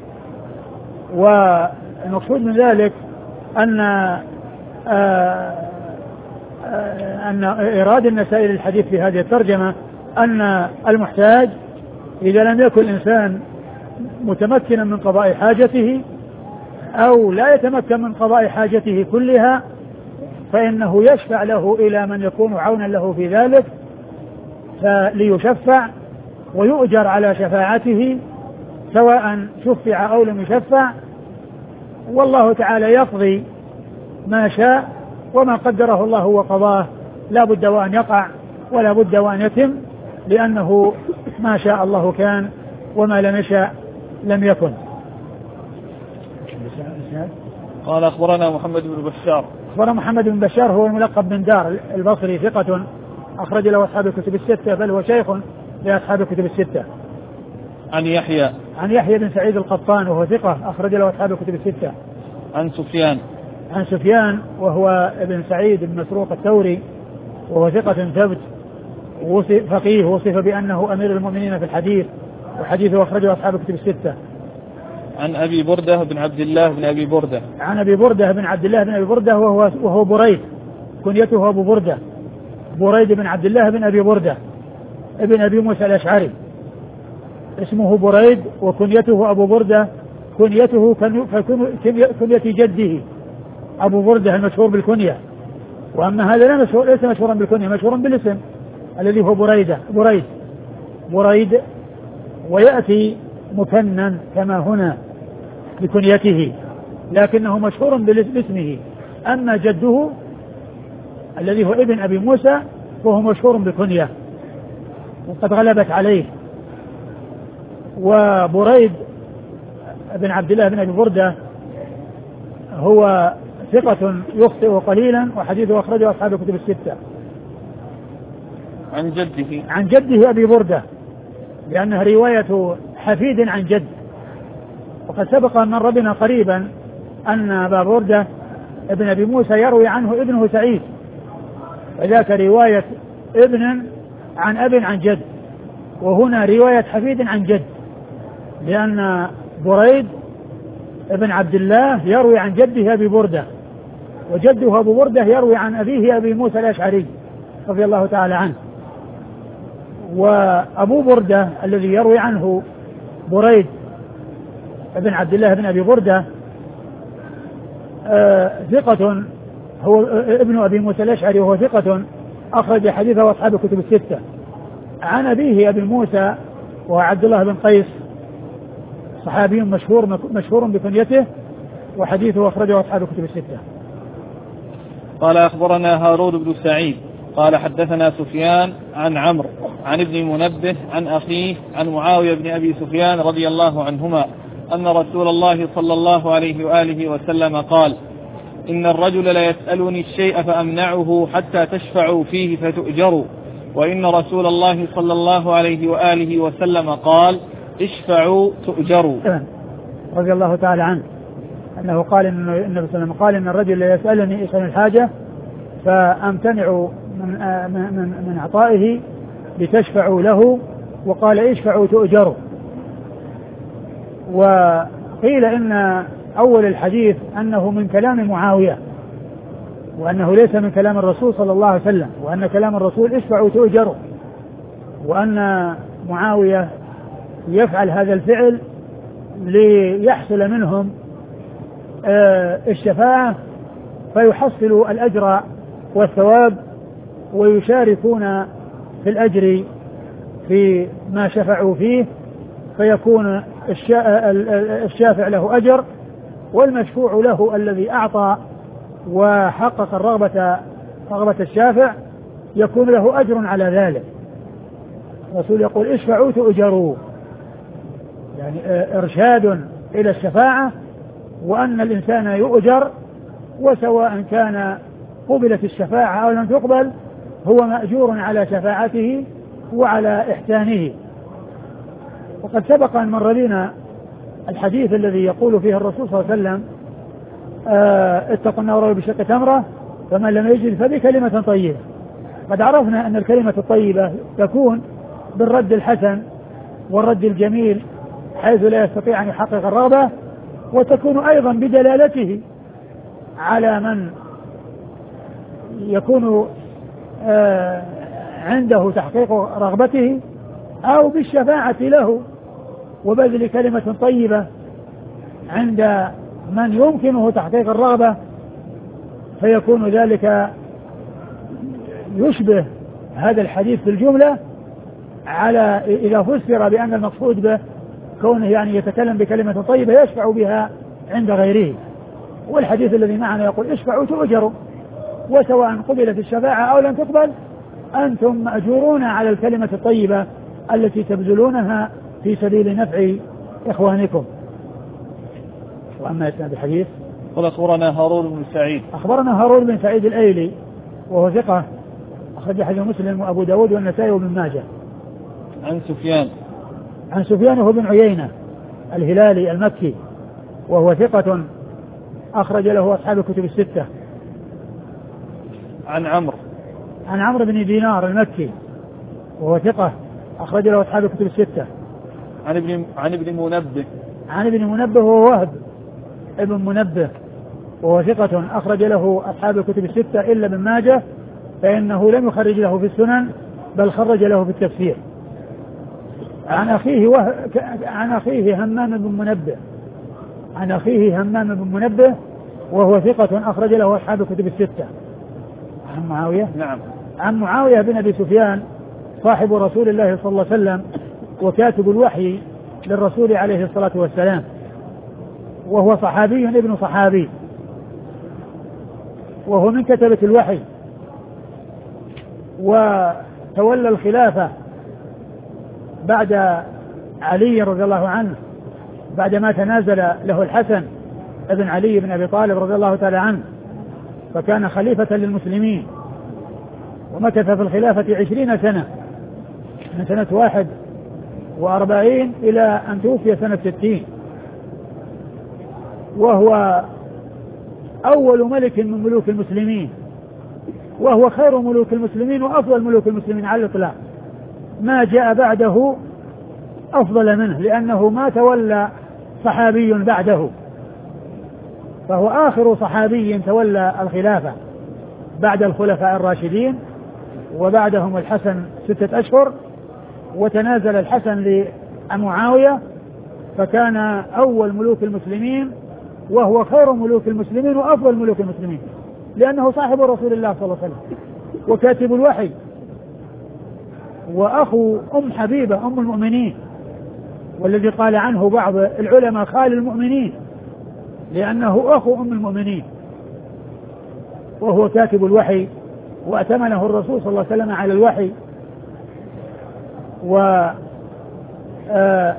والمقصود من ذلك أن آه أن إيراد النسائي للحديث في هذه الترجمة أن المحتاج إذا لم يكن الإنسان متمكنا من قضاء حاجته أو لا يتمكن من قضاء حاجته كلها فإنه يشفع له إلى من يكون عونا له في ذلك فليشفع ويؤجر على شفاعته سواء شفع أو لم يشفع، والله تعالى يقضي ما شاء، وما قدره الله وقضاه لا بد وأن يقع ولا بد وأن يتم، لأنه ما شاء الله كان وما لم يشاء لم يكن. قال أخبرنا محمد بن بشار. أخبرنا محمد بن بشار هو الملقب بن دار البصري ثقة أخرج له أصحاب الكتب الستة، بل هو شيخ لأصحاب الكتب الستة. عن يحيى عن يحيى بن سعيد القطان وهو ثقة أخرج له أصحاب الكتب الستة. عن سفيان عن سفيان وهو ابن سعيد بن مسروق الثوري وهو ثقة ثبت فقيه، وصف بأنه أمير المؤمنين في الحديث، وحديثه أخرجه أصحاب الكتب الستة. عن أبي بردة بن عبد الله بن أبي بردة. عن أبي بردة بن عبد الله بن أبي بردة وهو, وهو بريد، كنيته أبو بردة، بريد بن عبد الله بن أبي بردة ابن أبي موسى الأشعري، اسمه بريد وكنيته أبو بردة، كنيته كنية جده أبو بردة المشهور بالكنية، وأما هذا لا مشهور، ليس مشهورا بالكنية، مشهورا بالاسم الذي هو بريدة بريد بريد ويأتي مكنن كما هنا بكنيته، لكنه مشهور باسمه. أما جده الذي هو ابن أبي موسى فهو مشهور بكنية وقد غلبت عليه. وبريد بن عبد الله بن أبي بردة هو ثقة يخطئ قليلا، وحديثه أخرجه أصحاب الكتب الستة. عن جده عن جده أبي بردة، لأنها رواية حفيد عن جد، وقد سبق أن مر بنا قريبا أن أبا بردة ابن أبي موسى يروي عنه ابنه سعيد، وذاك رواية ابن عن أب عن جد، وهنا رواية حفيد عن جد، لأن بريد ابن عبد الله يروي عن جده أبي بردة، وجده أبو بردة يروي عن أبيه أبي موسى الأشعري رضي الله تعالى عنه. وأبو بردة الذي يروي عنه بريد ابن عبد الله بن أبي بردة آه ثقة، هو ابن أبي موسى الأشعري وهو ثقة أخرج حديثه أصحاب الكتب الستة. عن أبيه أبي موسى وعبد الله بن قيس صحابي مشهور مشهور بكنيته، وحديثه أخرجه أصحاب الكتب الستة. قال أخبرنا هارون بن سعيد قال حدثنا سفيان عن عمرو عن ابن منبه عن أخيه عن معاوية بن أبي سفيان رضي الله عنهما أن رسول الله صلى الله عليه وآله وسلم قال: إن الرجل لا يسألني الشيء فأمنعه حتى تشفعوا فيه فتؤجروا، وإن رسول الله صلى الله عليه وآله وسلم قال: اشفعوا تؤجروا. رضي الله تعالى عنه أنه قال إن النبي صلى الله عليه وسلم قال: إن الرجل لا يسألني إيش عن الحاجة فأمتنع من, من, من أعطائه لتشفعوا له، وقال: اشفعوا تؤجروا. وقيل إن أول الحديث أنه من كلام معاوية، وأنه ليس من كلام الرسول صلى الله عليه وسلم، وأن كلام الرسول اشفعوا تؤجروا، وأن معاوية يفعل هذا الفعل ليحصل منهم الشفاعة فيحصلوا الأجر والثواب ويشاركون في الأجر في ما شفعوا فيه، فيكون الشافع له أجر والمشفوع له الذي أعطى وحقق الرغبة رغبة الشافع يكون له أجر على ذلك. الرسول يقول اشفعوا تؤجروا، يعني إرشاد إلى الشفاعة وأن الإنسان يؤجر، وسواء كان قبلت الشفاعة أو لم تقبل هو مأجور على شفاعته وعلى إحسانه. وقد سبق أن مر بنا الحديث الذي يقول فيه الرسول صلى الله عليه وسلم آه اتقوا النار ولو بشق تمرة فمن لم يجد فبكلمة طيبة. قد عرفنا أن الكلمة الطيبة تكون بالرد الحسن والرد الجميل حيث لا يستطيع أن يحقق الرغبة، وتكون أيضا بدلالته على من يكون آه عنده تحقيق رغبته، أو بالشفاعة له وبذل كلمة طيبة عند من يمكنه تحقيق الرغبة، فيكون ذلك يشبه هذا الحديث في الجملة على إذا فسر بأن المقصود به كونه يعني يتكلم بكلمة طيبة يشفع بها عند غيره. والحديث الذي معنا يقول اشفعوا تؤجروا، وسواء قبلت الشفاعة أو لم تقبل أنتم مأجورون على الكلمة الطيبة التي تبذلونها في سبيل نفع إخوانكم. وأما إسناد الحديث قال أخبرنا هارون بن سعيد أخبرنا هارون بن سعيد الأيلي وهو ثقة أخرج حديث مسلم وأبو داود والنسائي وابن ماجه. عن سفيان عن سفيان هو بن عيينة الهلالي المكي وهو ثقة أخرج له أصحاب الكتب الستة. عن عمرو عن عمرو بن دينار المكي وهو ثقة أخرج له أصحاب الكتب الستة. عن ابن عن ابن منبه عن ابن منبه وهو وهب ابن منبه وهو ثقة أخرج له أصحاب الكتب الستة إلا ابن ماجه فإنه لم يخرج له في السنن بل خرج له في التفسير. عن أخيه وه... عن أخيه همام بن منبه عن أخيه همام بن منبه وهو ثقة أخرج له أصحاب الكتب الستة. عن معاوية نعم عن معاوية بن أبي سفيان صاحب رسول الله صلى الله عليه وسلم وكاتب الوحي للرسول عليه الصلاة والسلام، وهو صحابي ابن صحابي، وهو من كتبة الوحي، وتولى الخلافة بعد علي رضي الله عنه بعدما تنازل له الحسن ابن علي بن أبي طالب رضي الله تعالى عنه، فكان خليفة للمسلمين ومكث في الخلافة عشرين سنة من سنة واحد وأربعين إلى أن توفي سنة ستين، وهو أول ملك من ملوك المسلمين، وهو خير ملوك المسلمين وأفضل ملوك المسلمين على الإطلاق، ما جاء بعده أفضل منه لأنه ما تولى صحابي بعده، فهو آخر صحابي تولى الخلافة بعد الخلفاء الراشدين، وبعدهم الحسن ستة أشهر، وتنازل الحسن لمعاوية فكان أول ملوك المسلمين وهو خير ملوك المسلمين وأفضل ملوك المسلمين لأنه صاحب رسول الله صلى الله عليه وسلم وكاتب الوحي وأخو أم حبيبة أم المؤمنين، والذي قال عنه بعض العلماء خال المؤمنين لأنه أخو أم المؤمنين، وهو كاتب الوحي وأتمنه الرسول صلى الله عليه وسلم على الوحي، و آه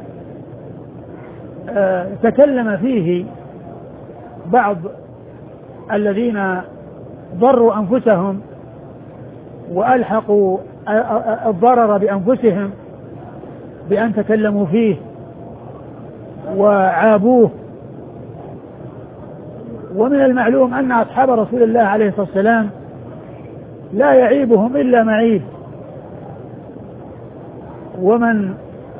آه تكلم فيه بعض الذين ضروا أنفسهم وألحقوا الضرر بأنفسهم بأن تكلموا فيه وعابوه. ومن المعلوم أن أصحاب رسول الله عليه الصلاة والسلام لا يعيبهم إلا معيب، ومن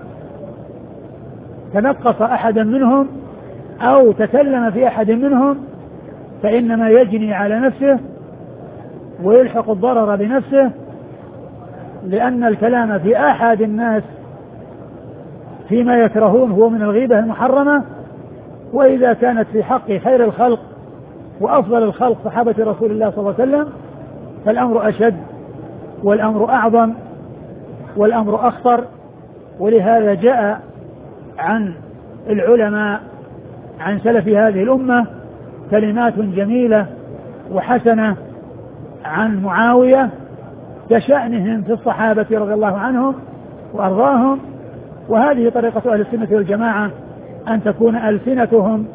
تنقص أحدا منهم أو تكلم في أحد منهم فإنما يجني على نفسه ويلحق الضرر بنفسه، لأن الكلام في أحد الناس فيما يكرهون هو من الغيبة المحرمة، وإذا كانت في حق خير الخلق وأفضل الخلق صحابة رسول الله صلى الله عليه وسلم، فالأمر أشد والأمر أعظم والأمر أخطر. ولهذا جاء عن العلماء عن سلف هذه الأمة كلمات جميلة وحسنة عن معاوية كشأنهم في الصحابة رضي الله عنهم وأرضاهم. وهذه طريقة أهل السنة والجماعة، أن تكون ألسنتهم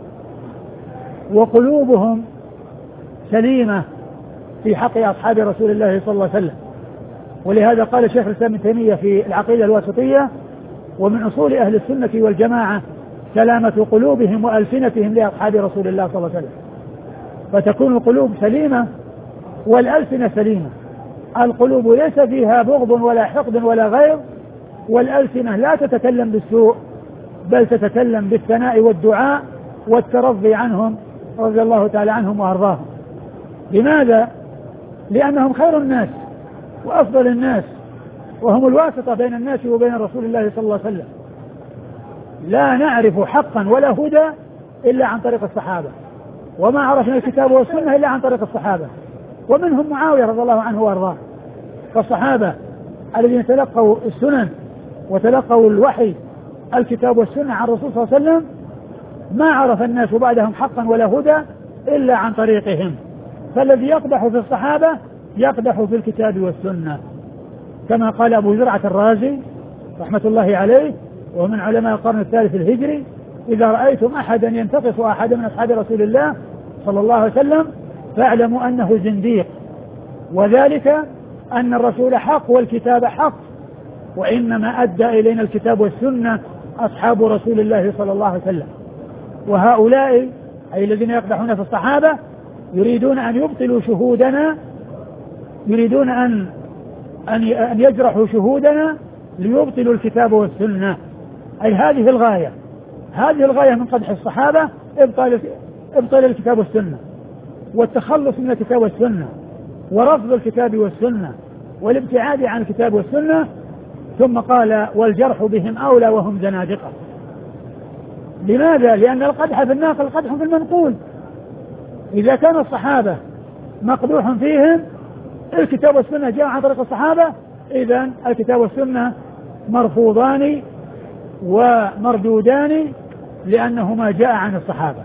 وقلوبهم سليمة في حق أصحاب رسول الله صلى الله عليه وسلم. ولهذا قال شيخ الإسلام ابن تيمية في العقيدة الواسطية: ومن أصول أهل السنة والجماعة سلامة قلوبهم وألسنتهم لأصحاب رسول الله صلى الله عليه وسلم. فتكون القلوب سليمة والألسنة سليمة. القلوب ليس فيها بغض ولا حقد ولا غيظ، والألسنة لا تتكلم بالسوء بل تتكلم بالثناء والدعاء والترضي عنهم رضي الله تعالى عنهم وأرضاهم. لماذا؟ لأنهم خير الناس وأفضل الناس، وهم الواسطة بين الناس وبين رسول الله صلى الله عليه وسلم. لا نعرف حقا ولا هدى إلا عن طريق الصحابة، وما عرفنا الكتاب والسنة إلا عن طريق الصحابة، ومنهم معاوية رضي الله عنه وأرضاه. فالصحابة الذين تلقوا السنن وتلقوا الوحي الكتاب والسنة عن الرسول صلى الله عليه وسلم ما عرف الناس بعدهم حقا ولا هدى إلا عن طريقهم. فالذي يقدح في الصحابة يقدح في الكتاب والسنة، كما قال أبو زرعة الرازي رحمة الله عليه ومن علماء القرن الثالث الهجري: إذا رأيتم أحدا ينتقص أحدا من أصحاب رسول الله صلى الله عليه وسلم فاعلموا أنه زنديق، وذلك أن الرسول حق والكتاب حق، وإنما أدى إلينا الكتاب والسنة أصحاب رسول الله صلى الله عليه وسلم. وهؤلاء أي الذين يقدحون في الصحابة يريدون أن يبطلوا شهودنا، يريدون أن أن يجرحوا شهودنا ليبطلوا الكتاب والسنة. أي هذه الغاية، هذه الغاية من قدح الصحابة: إبطال إبطال الكتاب والسنة والتخلص من الكتاب والسنة ورفض الكتاب والسنة والابتعاد عن الكتاب والسنة. ثم قال: والجرح بهم أولى وهم زنادقة. لماذا؟ لأن القدح في الناقل قدح في المنقول. إذا كان الصحابة مقدوح فيهم، الكتاب والسنة جاء عن طريق الصحابة، إذن الكتاب والسنة مرفوضان ومردودان لأنهما جاء عن الصحابة،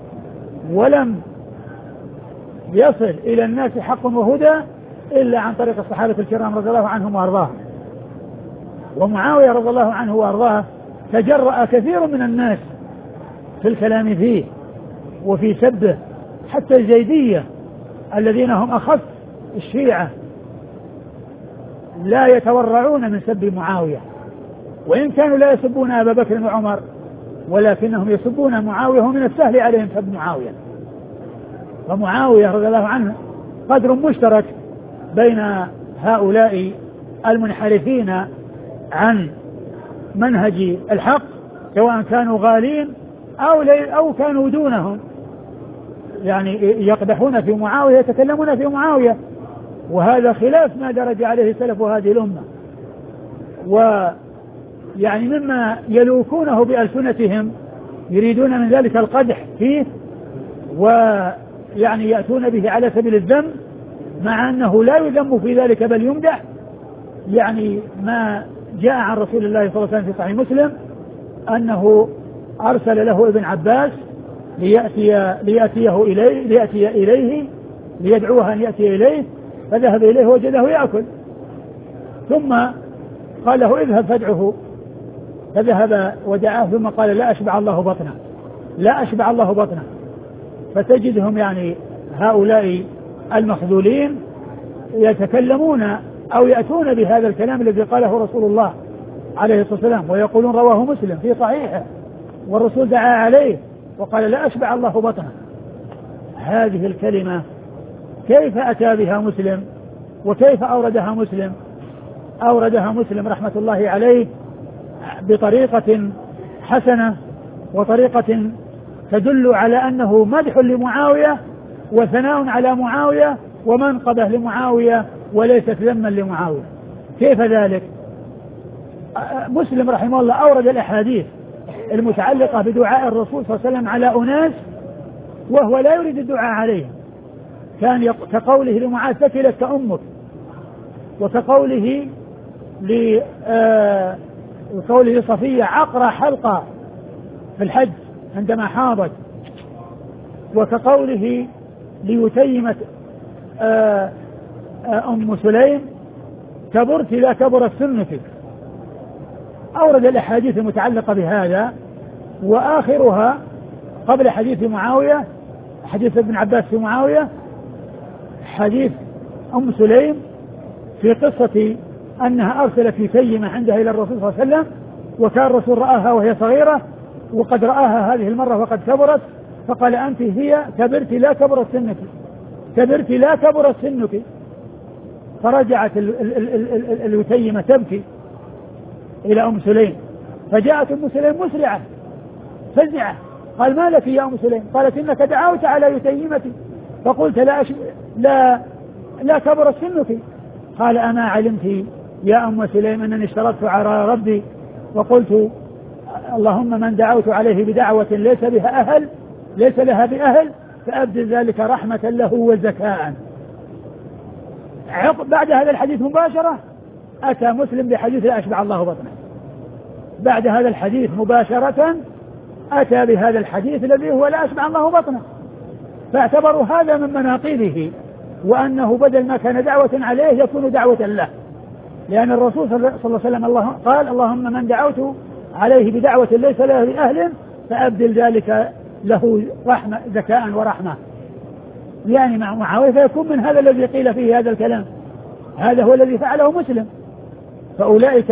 ولم يصل إلى الناس حق وهدى إلا عن طريق الصحابة الكرام رضي الله عنهم وأرضاهم. ومعاوية رضي الله عنه وأرضاه تجرأ كثير من الناس في الكلام فيه وفي سبه، حتى الزيدية الذين هم أخف الشيعة لا يتورعون من سب معاوية، وإن كانوا لا يسبون أبا بكر وعمر ولكنهم يسبون معاوية، ومن السهل عليهم سب معاوية. فمعاوية رضي الله عنه قدر مشترك بين هؤلاء المنحرفين عن منهج الحق، سواء كانوا غالين أو, أو كانوا دونهم، يعني يقدحون في معاوية يتكلمون في معاوية، وهذا خلاف ما درج عليه سلف هذه الأمة. ويعني مما يلوكونه بألسنتهم يريدون من ذلك القدح فيه، ويعني يأتون به على سبيل الذم، مع أنه لا يذم في ذلك بل يمدح. يعني ما جاء عن رسول الله صلى الله عليه وسلم في صحيح مسلم أنه أرسل له ابن عباس ليأتي ليأتيه إليه ليأتي إليه ليدعوه أن يأتي إليه، فذهب إليه وجده يأكل، ثم قال له: اذهب فادعه. فذهب ودعاه، ثم قال: لا أشبع الله بطنه، لا أشبع الله بطنه. فتجدهم يعني هؤلاء المخذولين يتكلمون أو يأتون بهذا الكلام الذي قاله رسول الله عليه الصلاة والسلام، ويقولون رواه مسلم في صحيحه والرسول دعا عليه وقال: لا أشبع الله بطنه. هذه الكلمة كيف أتى بها مسلم وكيف أوردها مسلم؟ أوردها مسلم رحمة الله عليه بطريقة حسنة، وطريقة تدل على أنه مدح لمعاوية وثناء على معاوية ومنقبة لمعاوية وليست ذما لمعاوية. كيف ذلك؟ مسلم رحمه الله أورد الأحاديث المتعلقة بدعاء الرسول صلى الله عليه وسلم على أناس وهو لا يريد الدعاء عليهم، كان كقوله لمعاذ ثكلت كأمك، وكقوله لقوله لصفية عقرة حلقة في الحج عندما حاضت، وكقوله ليتيمة أم سليم كبرت لا كبرت سنك. أورد الأحاديث المتعلقة بهذا، وآخرها قبل حديث معاوية حديث ابن عباس في معاوية حديث أم سليم في قصة أنها أرسلت يتيمة عندها إلى الرسول صلى الله عليه وسلم، وكان الرسول رآها وهي صغيرة وقد رآها هذه المرة وقد كبرت، فقال أنت هي كبرت لا كبرت سنك، كبرت لا كبرت سنك. فرجعت اليتيمة تبكي إلى أم سليم، فجاءت أم سليم مسرعة فزعة، قال ما لك يا أم سليم؟ قالت إنك دعوت على يتيمتي فقلت لا أش... لا لا كبرت سنك. قال أما علمت يا أم سليم أنني اشترطت على ربي وقلت اللهم من دعوت عليه بدعوة ليس بها أهل ليس لها بأهل فأبدل ذلك رحمة له وزكاء. بعد هذا الحديث مباشرة أتى مسلم بحديث لا أشبع الله بطنه، بعد هذا الحديث مباشرة أتى بهذا الحديث الذي هو لا أشبع الله بطنه، فاعتبروا هذا من مناقبه، وأنه بدل ما كان دعوة عليه يكون دعوة له، لأن الرسول صلى الله عليه وسلم الله قال اللهم من دعوت عليه بدعوة ليس له بأهل فأبدل ذلك له رحمة زكاء ورحمة، يعني مع معاوية فيكون من هذا الذي قيل فيه هذا الكلام، هذا هو الذي فعله مسلم. فأولئك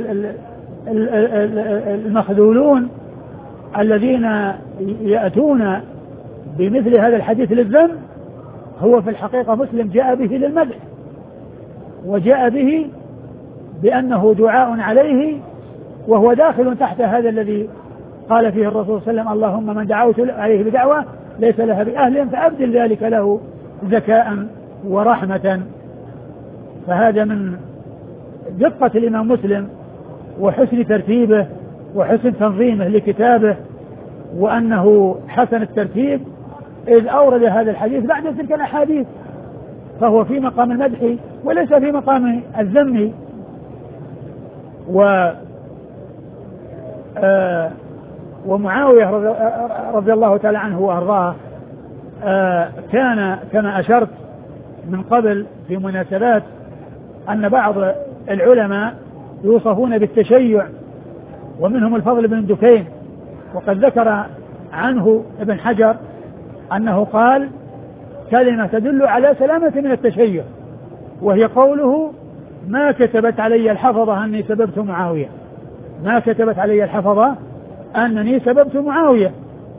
المخذولون الذين يأتون بمثل هذا الحديث للذم هو في الحقيقة مسلم جاء به للمدح، وجاء به بأنه دعاء عليه، وهو داخل تحت هذا الذي قال فيه الرسول صلى الله عليه وسلم اللهم من دعوت عليه بدعوة ليس لها بأهل فأبدل ذلك له زكاء ورحمة. فهذا من دقة الإمام مسلم وحسن ترتيبه وحسن تنظيمه لكتابه، وأنه حسن الترتيب إذ أورد هذا الحديث بعد تلك الأحاديث، فهو في مقام المدح وليس في مقام الذم. و آه ومعاوية رضي الله تعالى عنه وأرضاه آه كان كما أشرت من قبل في مناسبات أن بعض العلماء يوصفون بالتشيع، ومنهم الفضل بن دكين، وقد ذكر عنه ابن حجر أنه قال كلمة تدل على سلامة من التشيع، وهي قوله ما كتبت علي الحفظة أني سببت معاوية، ما كتبت علي الحفظة أنني سببت معاوية.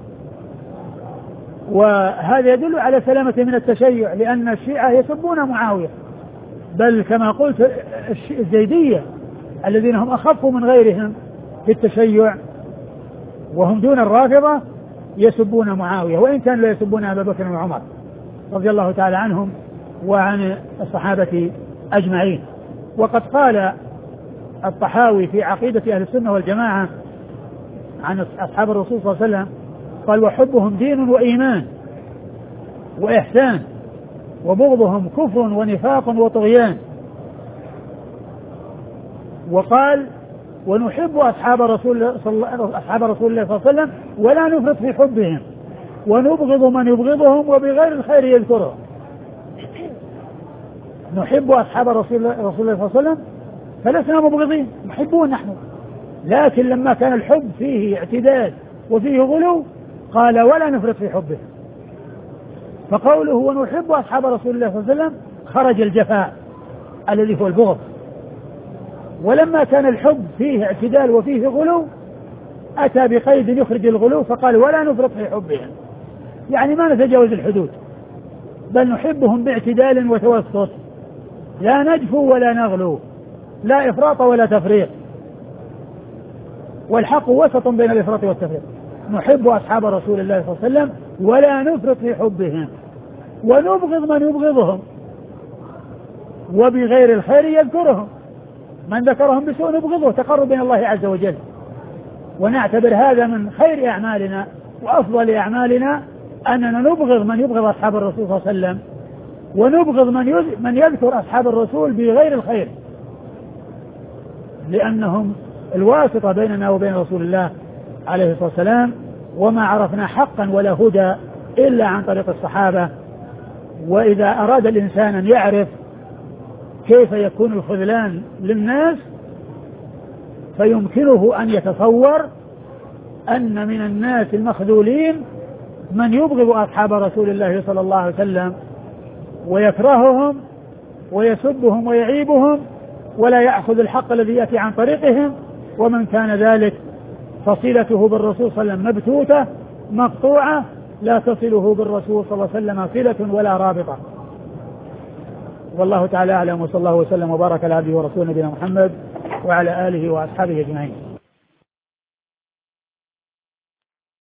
وهذا يدل على سلامة من التشيع، لأن الشيعة يسبون معاوية، بل كما قلت الزيدية الذين هم أخف من غيرهم في التشيع وهم دون الرافضة يسبون معاوية، وإن كانوا لا يسبون أبا بكر وعمر رضي الله تعالى عنهم وعن الصحابة أجمعين. وقد قال الطحاوي في عقيدة أهل السنة والجماعة عن أصحاب الرسول صلى الله عليه وسلم قال وحبهم دين وإيمان وإحسان وبغضهم كفر ونفاق وطغيان. وقال ونحب أصحاب رسول أصحاب رسول الله صلى الله عليه وسلم ولا نفرط في حبهم ونبغض من يبغضهم وبغير الخير يذكره. نحب أصحاب رسول الله صلى الله عليه وسلم فلسنا مبغضين، نحبون نحن، لكن لما كان الحب فيه اعتداد وفيه غلو قال ولا نفرط في حبه. فقوله ونحب أصحاب رسول الله صلى الله عليه وسلم خرج الجفاء الذي هو البغض، ولما كان الحب فيه اعتدال وفيه غلو أتى بقيد يخرج الغلو فقال ولا نفرط في حبهم، يعني ما نتجاوز الحدود بل نحبهم باعتدال وتوسط، لا نجفو ولا نغلو، لا إفراط ولا تفريط، والحق وسط بين الإفراط والتفريط. نحب أصحاب رسول الله صلى الله عليه وسلم ولا نفرط في حبهم ونبغض من يبغضهم وبغير الخير يذكرهم، من ذكرهم بسوء نبغضه تقرب بين الله عز وجل. ونعتبر هذا من خير أعمالنا وأفضل أعمالنا أننا نبغض من يبغض أصحاب الرسول صلى الله عليه وسلم، ونبغض من من يذكر أصحاب الرسول بغير الخير، لأنهم الواسطة بيننا وبين رسول الله عليه الصلاة والسلام، وما عرفنا حقا ولا هدى إلا عن طريق الصحابة. وإذا أراد الإنسان أن يعرف كيف يكون الخذلان للناس فيمكنه أن يتصور أن من الناس المخذولين من يبغض أصحاب رسول الله صلى الله عليه وسلم ويكرههم ويسبهم ويعيبهم ولا يأخذ الحق الذي يأتي عن طريقهم، ومن كان ذلك فصيلته بالرسول صلى الله عليه وسلم مبتوتة مقطوعة لا تصله بالرسول صلى الله عليه وسلم صلة ولا رابطة. والله تعالى أعلم، وصلى الله وسلم وبارك على عبده ورسوله نبينا محمد وعلى آله وأصحابه أجمعين.